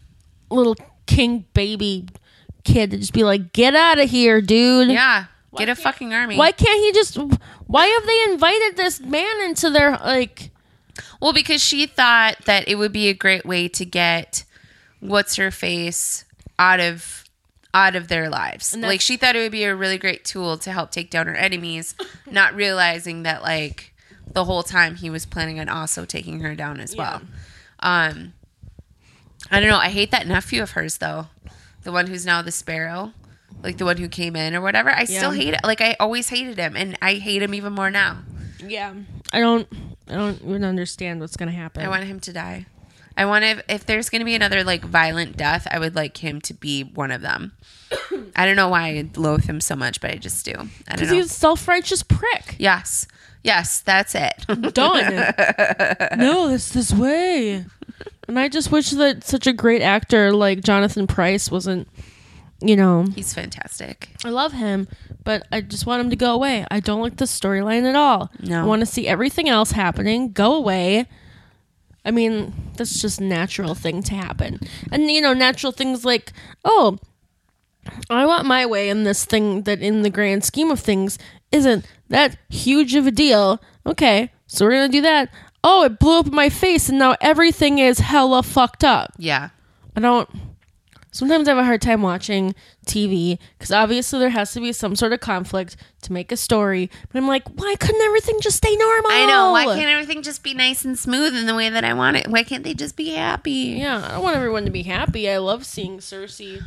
king baby kid to just be like, get out of here, dude. Yeah. Get a fucking army. Why have they invited this man into their like... Well, because she thought that it would be a great way to get what's her face out of their lives. Like she thought it would be a really great tool to help take down her enemies, not realizing that like the whole time he was planning on also taking her down as well. I don't know. I hate that nephew of hers though. The one who's now the Sparrow, like the one who came in or whatever. I still hate it. Like I always hated him and I hate him even more now. Yeah. I don't even understand what's going to happen. I want him to die. I want if there's going to be another like violent death, I would like him to be one of them. I don't know why I loathe him so much, but I just do. I don't know. Because he's a self-righteous prick. Yes, that's it. Done. No, it's this way. And I just wish that such a great actor like Jonathan Pryce wasn't, He's fantastic. I love him, but I just want him to go away. I don't like the storyline at all. No. I want to see everything else happening. Go away. I mean, that's just a natural thing to happen. And, natural things like, oh, I want my way in this thing that in the grand scheme of things isn't that huge of a deal. Okay, so we're going to do that. Oh, it blew up in my face and now everything is hella fucked up. Yeah. Sometimes I have a hard time watching TV because obviously there has to be some sort of conflict to make a story. But I'm like, why couldn't everything just stay normal? I know. Why can't everything just be nice and smooth in the way that I want it? Why can't they just be happy? Yeah, I don't want everyone to be happy. I love seeing Cersei,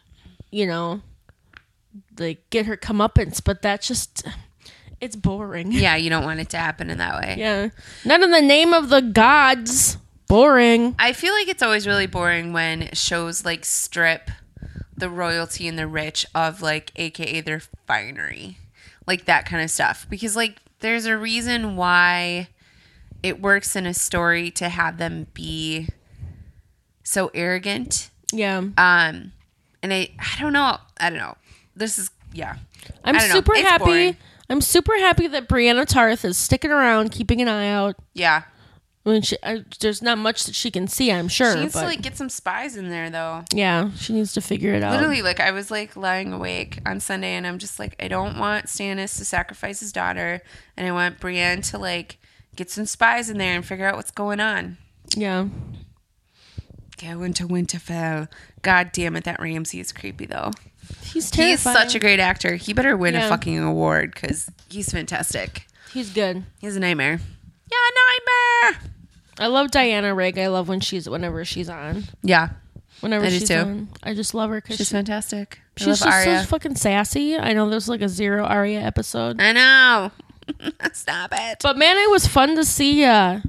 like get her comeuppance, but that's just, it's boring. Yeah, you don't want it to happen in that way. Yeah. Not in the name of the gods. Boring. I feel like it's always really boring when shows like strip the royalty and the rich of like AKA their finery. Like that kind of stuff. Because like there's a reason why it works in a story to have them be so arrogant. Yeah. And I don't know. This is I'm super happy. Boring. I'm super happy that Brianna Tarth is sticking around, keeping an eye out. Yeah. I mean, there's not much that she can see, I'm sure. She needs to like get some spies in there, though. Yeah, she needs to figure it out. Literally, like I was like lying awake on Sunday, and I'm just like, I don't want Stannis to sacrifice his daughter, and I want Brienne to like get some spies in there and figure out what's going on. Yeah. Go into Winterfell. God damn it, that Ramsay is creepy though. He's terrifying. He's such a great actor. He better win a fucking award because he's fantastic. He's good. He's a nightmare. Yeah, nightmare. I love Diana Rigg. I love whenever she's on. Yeah. Whenever she's on. I just love her because she's fantastic. She's just so fucking sassy. I know there's like a zero Arya episode. I know. Stop it. But man, it was fun to see Daenerys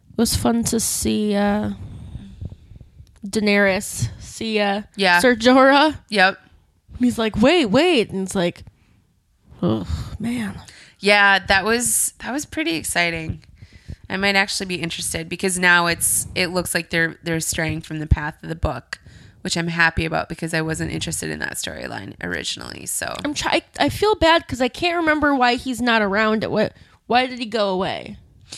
see Ser Jorah. Yep. He's like, wait. And it's like, oh, man. Yeah, that was pretty exciting. I might actually be interested because now it looks like they're straying from the path of the book, which I'm happy about because I wasn't interested in that storyline originally. So I feel bad because I can't remember why he's not around. Why did he go away?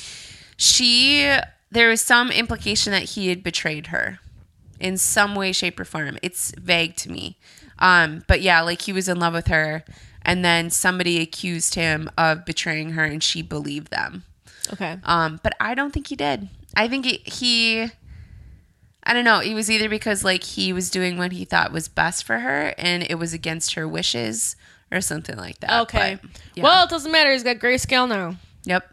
There was some implication that he had betrayed her in some way, shape, or form. It's vague to me. But yeah, like he was in love with her, and then somebody accused him of betraying her, and she believed them. Okay. But I don't think he did. I think I don't know. It was either because like he was doing what he thought was best for her, and it was against her wishes, or something like that. Okay. But, yeah. Well, it doesn't matter. He's got grayscale now. Yep.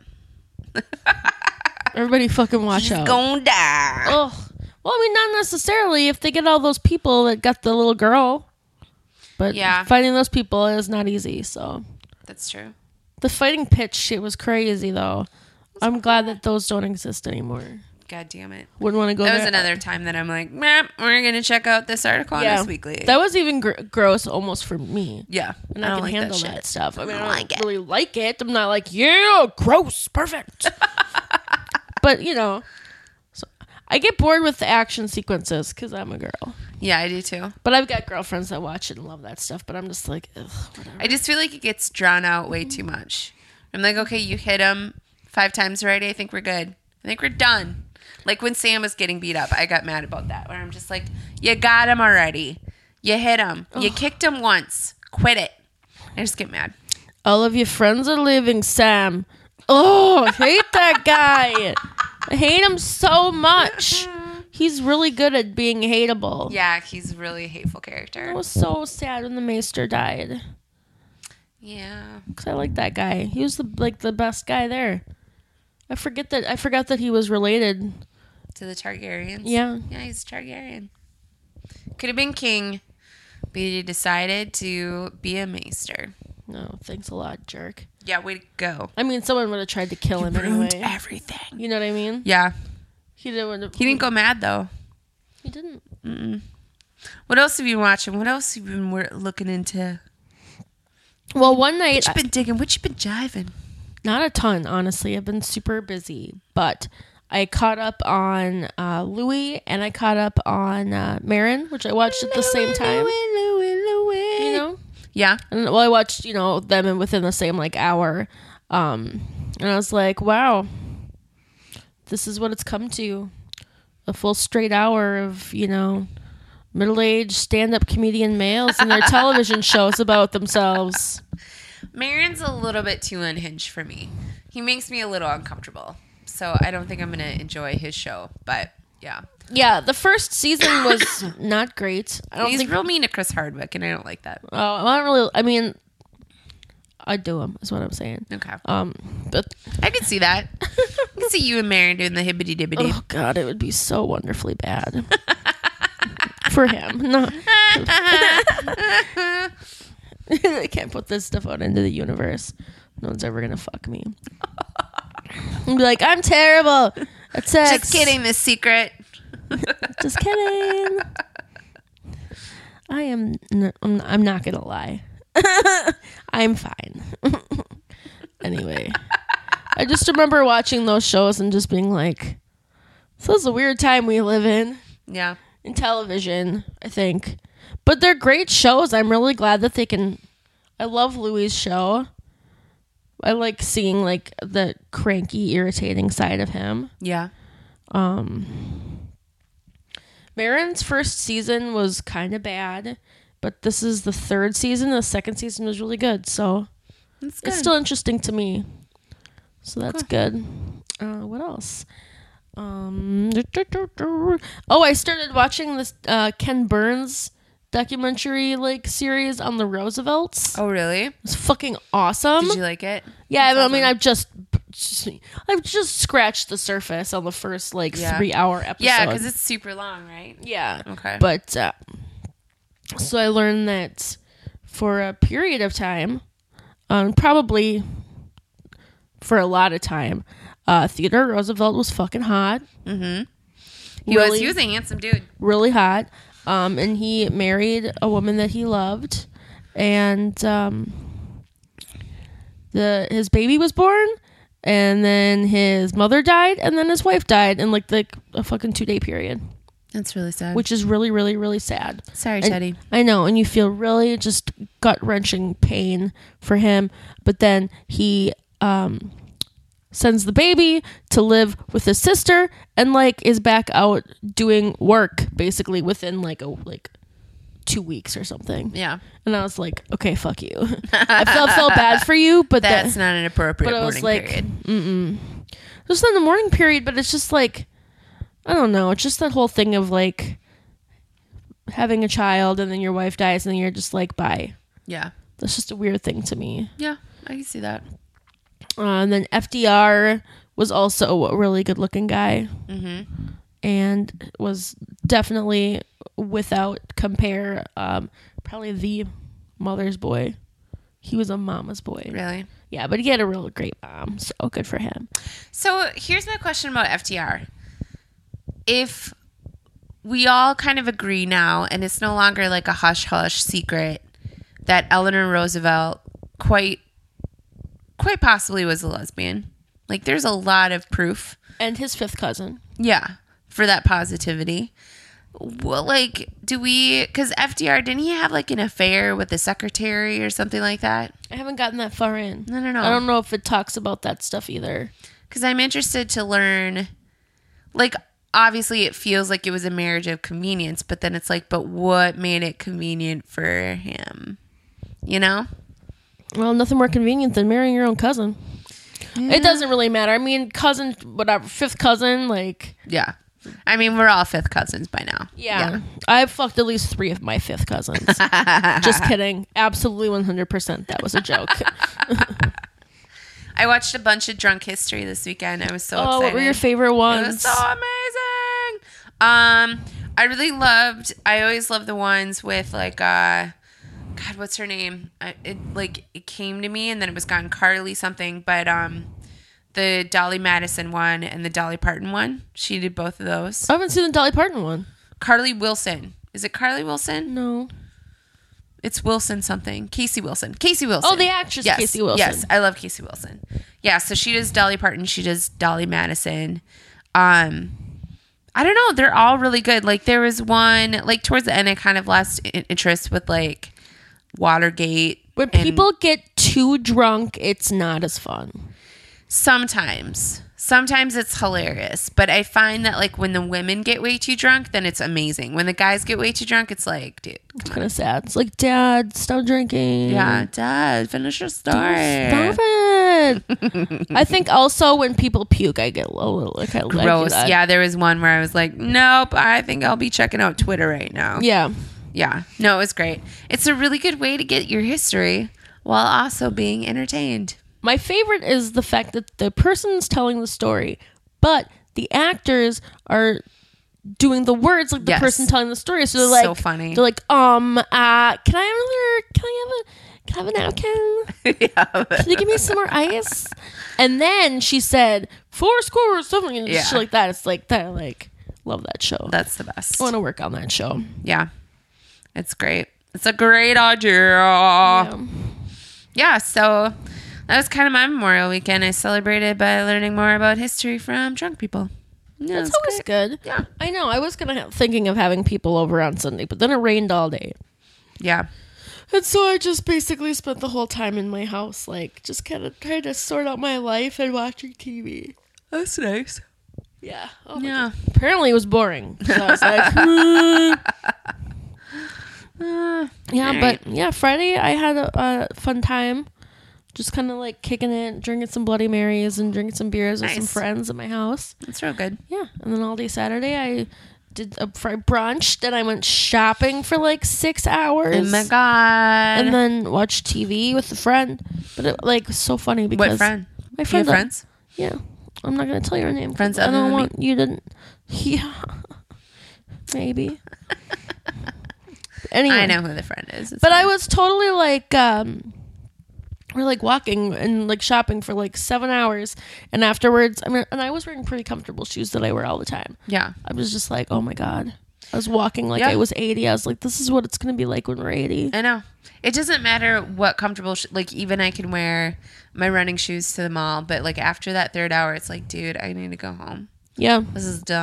Everybody fucking watch He's out. gonna die. Oh. Well, I mean, not necessarily if they get all those people that got the little girl. But Yeah. finding those people is not easy, so. That's true. The fighting pitch shit was crazy, though. I'm glad that those don't exist anymore. God damn it. Wouldn't want to go That there. was another time that I'm like, meh, we're going to check out this article on Us Weekly. That was even gross almost for me. Yeah. And I don't can like handle that that shit. stuff. I mean, I don't like it. really like it. I'm not like, yeah, gross, perfect. But, you know, so I get bored with the action sequences because I'm a girl. Yeah, I do too. But I've got girlfriends that watch it and love that stuff. But I'm just like, ugh, whatever. I just feel like it gets drawn out way too much. I'm like, okay, you hit him 5 times already. I think we're good. I think we're done. Like when Sam was getting beat up, I got mad about that. Where I'm just like, you got him already. You hit him. You kicked him once. Quit it. I just get mad. All of your friends are leaving, Sam. Oh, I hate that guy. I hate him so much. He's really good at being hateable. Yeah, he's a really hateful I character. was so sad when the maester died. Yeah. Because I like that guy. He was the best guy there. I forgot that he was related. To the Targaryens. Yeah. Yeah, he's a Targaryen. Could have been king, but he decided to be a maester. No, thanks a lot, jerk. Yeah, way to go. I mean, someone would have tried to kill him Ruined anyway. everything. You know what I mean? Yeah. He didn't. He didn't go mad, though. He didn't. Mm-mm. What else have you been watching? What else have you been looking into? Well, one night, What you been digging? What you been jiving? not a ton, honestly. I've been super busy, but I caught up on Louis and I caught up on Marin, which I watched at the same time. You know? Yeah. And well, I watched, them within the same hour. And I was like, wow, this is what it's come to. A full straight hour of, middle-aged stand-up comedian males and their television shows about themselves. Marin's a little bit too unhinged for me. He makes me a little uncomfortable. So I don't think I'm going to enjoy his show. But yeah. Yeah, the first season was not great. He's real mean to Chris Hardwick, and I don't like that. I don't really. I mean, I'd do him. Is what I'm saying. Okay. But I could see that. I can see you and Marin doing the hibbity dibbity. oh god, it would be so wonderfully bad for him. No, I can't put this stuff out into the universe. No one's ever gonna fuck me. And be like, I'm terrible at sex. Just kidding. This secret. Just kidding. I'm not gonna lie. I'm fine. Anyway, I just remember watching those shows and just being like, this is a weird time we live in television, I think. But they're great shows. I'm really glad that they can. I love Louis' show. I like seeing the cranky, irritating side of him. Yeah. Marin's first season was kind of bad, but this is the third season. The second season was really good, so it's still interesting to me. So that's good. What else? I started watching this Ken Burns documentary series on the Roosevelts. Oh, really? It's fucking awesome. Did you like it? Yeah, That's I mean, awesome. I've just scratched the surface on the first 3-hour episode. Yeah, because it's super long, right? Yeah. Okay. But so I learned that for a period of time, probably for a lot of time, Theodore Roosevelt was fucking hot. Mm-hmm. He was a handsome dude. Really hot. And he married a woman that he loved, and his baby was born, and then his mother died, and then his wife died in a fucking 2-day period. That's really sad. which is really, really, really sad. Sorry, And- Teddy. I know, and you feel really just gut-wrenching pain for him, but then he sends the baby to live with his sister and like is back out doing work basically within like 2 weeks or something. Yeah. And I was like, okay, fuck you. I felt bad for you, but That's not an appropriate but I was morning like, period. Just in the morning period, but it's just like, I don't know. It's just that whole thing of like having a child and then your wife dies and then you're just like, bye. Yeah. That's just a weird thing to me. Yeah, I can see that. And then FDR was also a really good looking guy and was definitely without compare, probably the mother's boy. He was a mama's boy. Really? Yeah, but he had a real great mom, so good for him. So here's my question about FDR. If we all kind of agree now, and it's no longer like a hush-hush secret, that Eleanor Roosevelt quite possibly was a lesbian. Like, there's a lot of proof. And his fifth cousin. Yeah, for that positivity. Well, like, because FDR, didn't he have like an affair with the secretary or something like that? I haven't gotten that far in. I don't know. I don't know if it talks about that stuff either. Because I'm interested to learn, like, obviously it feels like it was a marriage of convenience, but then it's like, but what made it convenient for him? You know? Well, nothing more convenient than marrying your own cousin. Yeah. It doesn't really matter. I mean, cousin, whatever, fifth cousin, like... Yeah. I mean, we're all fifth cousins by now. Yeah. I've fucked at least 3 of my fifth cousins. Just kidding. Absolutely 100%. That was a joke. I watched a bunch of Drunk History this weekend. I was so excited. What were your favorite It ones? was so amazing. I always love the ones with like, God, what's her name? It came to me and then it was gone. Carly something, but the Dolly Madison one and the Dolly Parton one. She did both of those. I haven't seen the Dolly Parton one. Carly Wilson. Is it Carly Wilson? No. It's Wilson something. Casey Wilson. Casey Wilson. Oh, the actress yes. Casey Wilson. Yes, I love Casey Wilson. Yeah, so she does Dolly Parton. She does Dolly Madison. I don't know. They're all really good. Like, there was one, like, towards the end, I kind of lost interest with, like, Watergate. When people get too drunk, it's not as fun. Sometimes it's hilarious, but I find that like when the women get way too drunk, then it's amazing. When the guys get way too drunk, it's like, dude, It's kind of sad. It's like, Dad, stop drinking. yeah, Dad, finish your story. Stop it. I think also when people puke, I get a little like, I Gross. Yeah, there was one where I was like, nope, I think I'll be checking out Twitter right now. Yeah. Yeah. No, it was great. It's a really good way to get your history while also being entertained. My favorite is the fact that the person's telling the story, but the actors are doing the words like the Yes. person telling the story. So they're like, So funny. They're like, can I have a napkin? Yeah. Can you give me some more ice? And then she said, 4 scores, something, and Yeah. shit like that. It's like that. Like, love that show. That's the best. I want to work on that show. Yeah. It's great. It's a great idea. Yeah, so that was kind of my Memorial Weekend. I celebrated by learning more about history from drunk people. Yeah, That's it's always great. good. Yeah. I know. I was thinking of having people over on Sunday, but then it rained all day. Yeah. And so I just basically spent the whole time in my house, like, just kind of trying to sort out my life and watching TV. That's nice. Yeah. Oh my Yeah. God. Apparently it was boring. So I was like, yeah, all but right. yeah, Friday I had a fun time. Just kind of like kicking it, drinking some Bloody Marys and drinking some beers with some Nice. friends at my house. That's real good. Yeah. And then all day Saturday I did a brunch. Then I went shopping for like 6 hours. Oh my God. And then watched TV with a friend. But it like was so funny because What friend? my You friend have friends? Yeah. I'm not gonna tell your name. 'cause Friends I other don't than want you to. Yeah. Maybe. Anyway. I know who the friend is. It's But I fine. was totally like, we're like walking and like shopping for like 7 hours, and afterwards, and I was wearing pretty comfortable shoes that I wear all the time. Yeah. I was just like, oh my God. I was walking like Yeah. I was 80. I was like, this is what it's gonna be like when we're 80. I know. It doesn't matter what comfortable, like even I can wear my running shoes to the mall, but like after that third hour, it's like, dude, I need to go home. Yeah. This is done.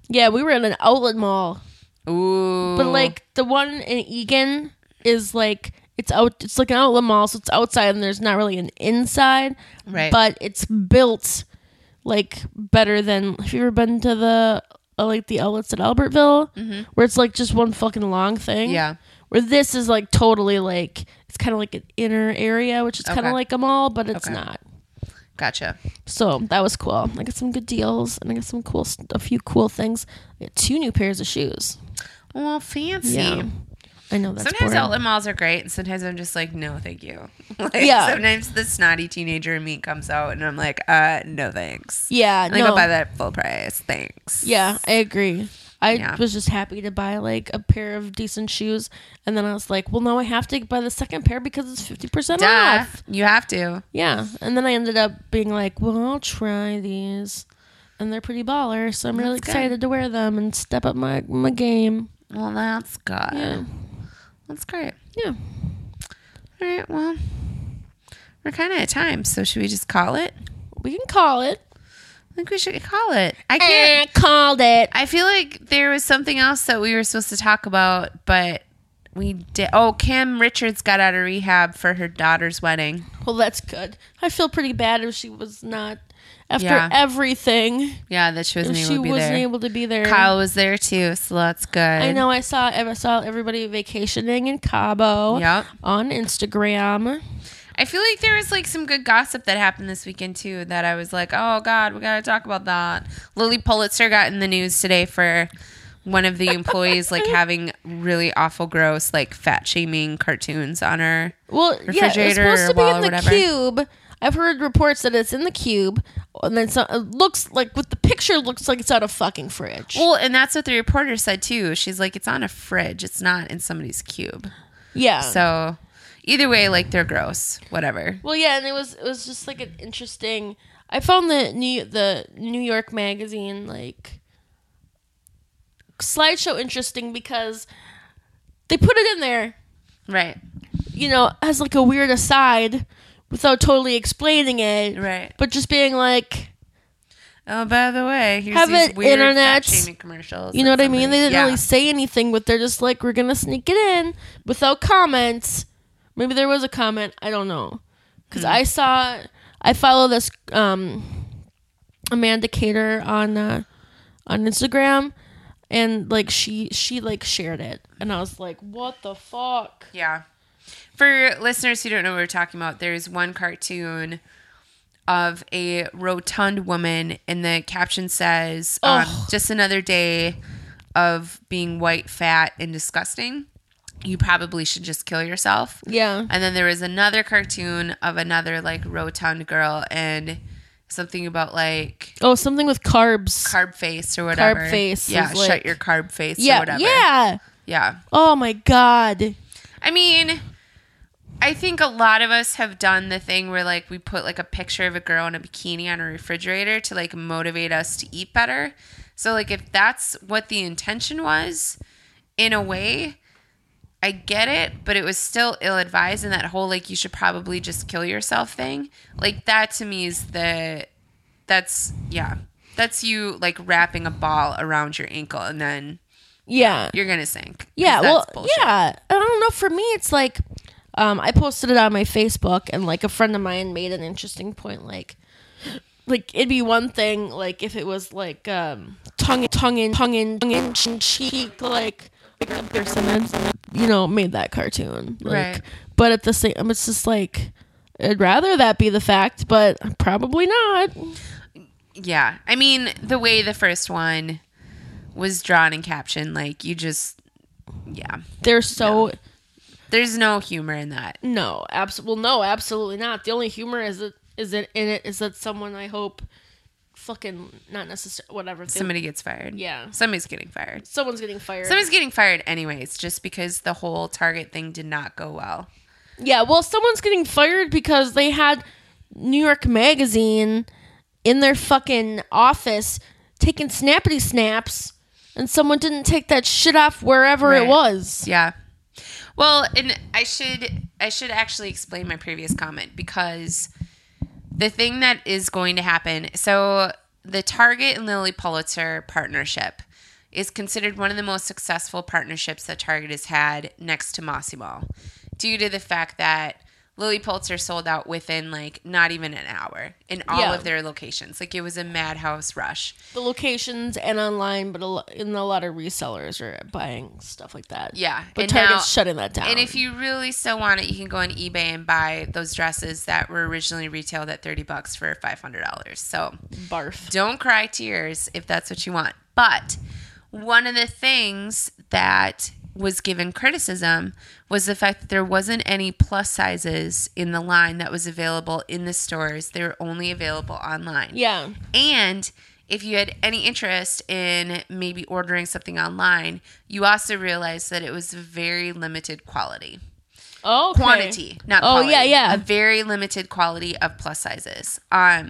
Yeah, we were in an outlet mall. Ooh. But like the one in Egan is like it's like an outlet mall, so it's outside and there's not really an inside. Right. But it's built like better than, have you ever been to the like the outlets at Albertville? Where it's like just one fucking long thing? Yeah. Where this is like totally like, it's kind of like an inner area, which is kind Okay. of like a mall, but it's Okay. not. Gotcha. So that was cool. I got some good deals and I got some a few cool things. I got 2 new pairs of shoes. Well, fancy. Yeah. I know that's Sometimes boring. outlet malls are great, and sometimes I'm just like, no, thank you. Like, Yeah. Sometimes the snotty teenager in me comes out, and I'm like, no thanks. Yeah, And I no. go buy that full price. Thanks. Yeah, I agree. I Yeah. was just happy to buy like a pair of decent shoes, and then I was like, well, now I have to buy the second pair because it's 50% Duh. off. You have to. Yeah, and then I ended up being like, well, I'll try these, and they're pretty baller, so I'm really That's good. excited to wear them and step up my game. Well, that's good. Yeah, That's great. yeah. All right. Well, we're kind of at time, so should we just call it? We can call it. I think we should call it. I can't. Called it. I feel like there was something else that we were supposed to talk about, but we did. Oh, Kim Richards got out of rehab for her daughter's wedding. Well, that's good. I feel pretty bad if she was not, after Yeah. everything, Yeah, that she if wasn't able she to be wasn't there. able to be there. Kyle was there too, so that's good. I know. I saw everybody vacationing in Cabo Yep. on Instagram. I feel like there was like some good gossip that happened this weekend too that I was like, oh God, we gotta talk about that. Lily Pulitzer got in the news today for one of the employees like having really awful, gross, like fat shaming cartoons on her. Well, yeah, it's Refrigerator supposed or to be wall in or the whatever. cube. I've heard reports that it's in the cube, and then it looks like, with the picture, looks like it's out of fucking fridge. Well, and that's what the reporter said too. She's like, it's on a fridge. It's not in somebody's cube. yeah. So either way, like they're gross. Whatever. Well, yeah, and it was just like an interesting. I found the New York Magazine like slideshow interesting because they put it in there, Right. you know, as like a weird aside without totally explaining it, Right. but just being like, Oh, by the way, here's Have these it weird internet. fat-shaming commercials. you know that what I mean? They didn't somebody- really say anything, but they're just like, we're gonna sneak it in without comments. Maybe there was a comment. I don't know, because I follow this Amanda Cater on Instagram, and like she like shared it, and I was like, what the fuck? Yeah. For listeners who don't know what we're talking about, there's one cartoon of a rotund woman, and the caption says, just another day of being white, fat, and disgusting. You probably should just kill yourself. Yeah. And then there was another cartoon of another like rotund girl and something about like Oh, something with carbs. carb face or whatever. Carb face Yeah, is, shut like- your carb face or Yeah. whatever. Yeah. Yeah. Oh my god. I mean, I think a lot of us have done the thing where like we put like a picture of a girl in a bikini on a refrigerator to like motivate us to eat better. So like if that's what the intention was, in a way, I get it, but it was still ill-advised, and that whole like you should probably just kill yourself thing. Like that to me is that's you like wrapping a ball around your ankle and then Yeah. you're gonna sink. 'Cause Yeah, that's well, bullshit. yeah. I don't know. For me, it's like, I posted it on my Facebook, and like a friend of mine made an interesting point. Like it'd be one thing, like if it was like tongue in cheek, like a person had, made that cartoon, like, Right. But at the same, it's just like I'd rather that be the fact, but probably not. Yeah. I mean, the way the first one was drawn and captioned, like you just, yeah. They're so. There's no humor in that. No, absolutely not. The only humor is that someone, I hope, fucking not necessarily whatever. Somebody gets fired. Yeah. Somebody's getting fired. Someone's getting fired. Somebody's getting fired anyways, just because the whole Target thing did not go well. Yeah, well, someone's getting fired because they had New York Magazine in their fucking office taking snappity snaps, and someone didn't take that shit off wherever it Right. was. Yeah. Well, and I should actually explain my previous comment, because the thing that is going to happen, so the Target and Lily Pulitzer partnership, is considered one of the most successful partnerships that Target has had next to Mossy Mall, due to the fact that Lily Pulitzer sold out within like not even an hour in all of their locations. Like it was a madhouse rush. The locations and online, but a lot of resellers are buying stuff like that. Yeah. But and Target's now, shutting that down. And if you really still want it, you can go on eBay and buy those dresses that were originally retailed at $30 for $500. So barf. Don't cry tears if that's what you want. But one of the things that was given criticism was the fact that there wasn't any plus sizes in the line that was available in the stores. They were only available online. Yeah. And if you had any interest in maybe ordering something online, you also realized that it was very limited quality. Oh, okay. Quantity, not quality. Oh, yeah. A very limited quality of plus sizes.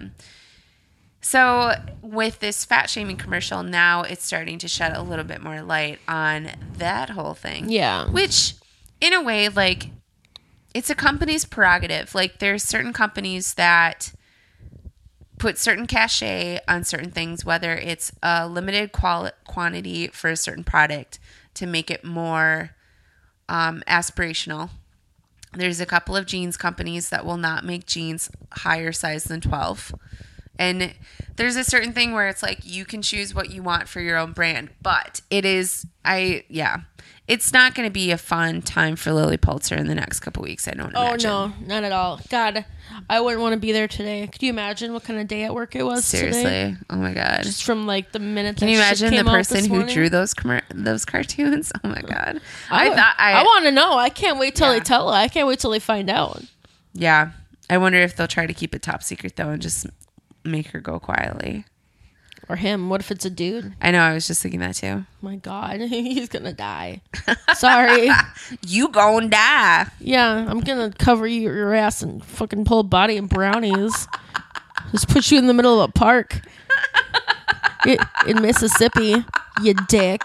So with this fat shaming commercial, now it's starting to shed a little bit more light on that whole thing. Yeah. Which, in a way, like, it's a company's prerogative. Like, there's certain companies that put certain cachet on certain things, whether it's a limited quantity for a certain product to make it more aspirational. There's a couple of jeans companies that will not make jeans higher size than 12. And there's a certain thing where it's like you can choose what you want for your own brand, but it's not going to be a fun time for Lily Pulitzer in the next couple weeks. I don't imagine. Oh, no, not at all. God, I wouldn't want to be there today. Could you imagine what kind of day at work it was Seriously. today? Oh my God. Just from like the minute that Can you imagine the person who morning? drew those cartoons? Oh my God. I want to know. I can't wait till they tell. I can't wait till they find out. Yeah. I wonder if they'll try to keep it top secret though and just make her go quietly. Or him. What if it's a dude? I know. I was just thinking that too. My God. He's going to die. Sorry. You gon' die. Yeah. I'm going to cover your ass and fucking pull a body and brownies. Just put you in the middle of a park. In Mississippi. You dick.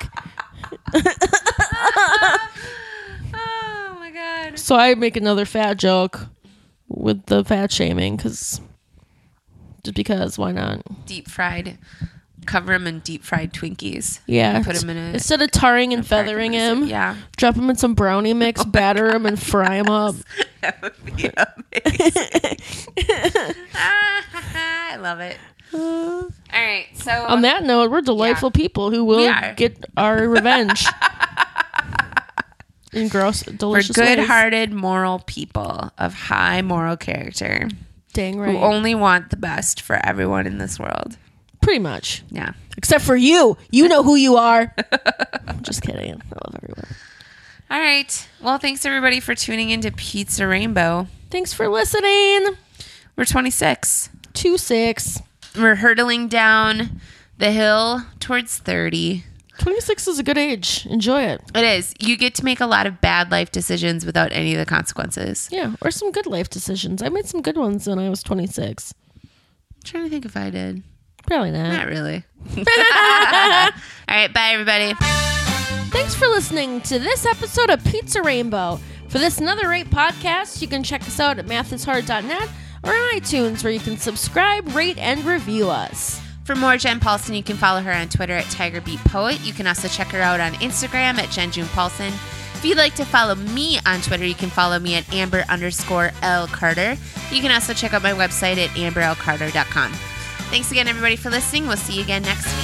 Oh my God. So I make another fat joke with the fat shaming just because, why not? Deep fried. Cover him in deep fried Twinkies. Yeah. Put him in a... Instead of tarring and feathering him. Yeah. Drop him in some brownie mix, batter him, and fry him up. That would be amazing. I love it. All right. So... On that note, we're delightful people who will get our revenge. In gross, delicious We're ways. good-hearted, moral people of high moral character. Dang right. Who only want the best for everyone in this world. Pretty much. Yeah. Except for you. You know who you are. I'm just kidding. I love everyone. All right. Well, thanks everybody for tuning into Pizza Rainbow. Thanks for listening. We're 26. 26. We're hurtling down the hill towards 30. 26 is a good age. Enjoy it. It is. You get to make a lot of bad life decisions without any of the consequences. Yeah. Or some good life decisions. I made some good ones when I was 26. I'm trying to think if I did. Probably not. Not really. All right. Bye, everybody. Thanks for listening to this episode of Pizza Rainbow. For this and other great podcasts, you can check us out at mathishard.net or on iTunes, where you can subscribe, rate, and review us. For more Jen Paulson, you can follow her on Twitter at TigerBeatPoet. You can also check her out on Instagram at Jen June Paulson. If you'd like to follow me on Twitter, you can follow me at Amber_L Carter. You can also check out my website at AmberLCarter.com. Thanks again, everybody, for listening. We'll see you again next week.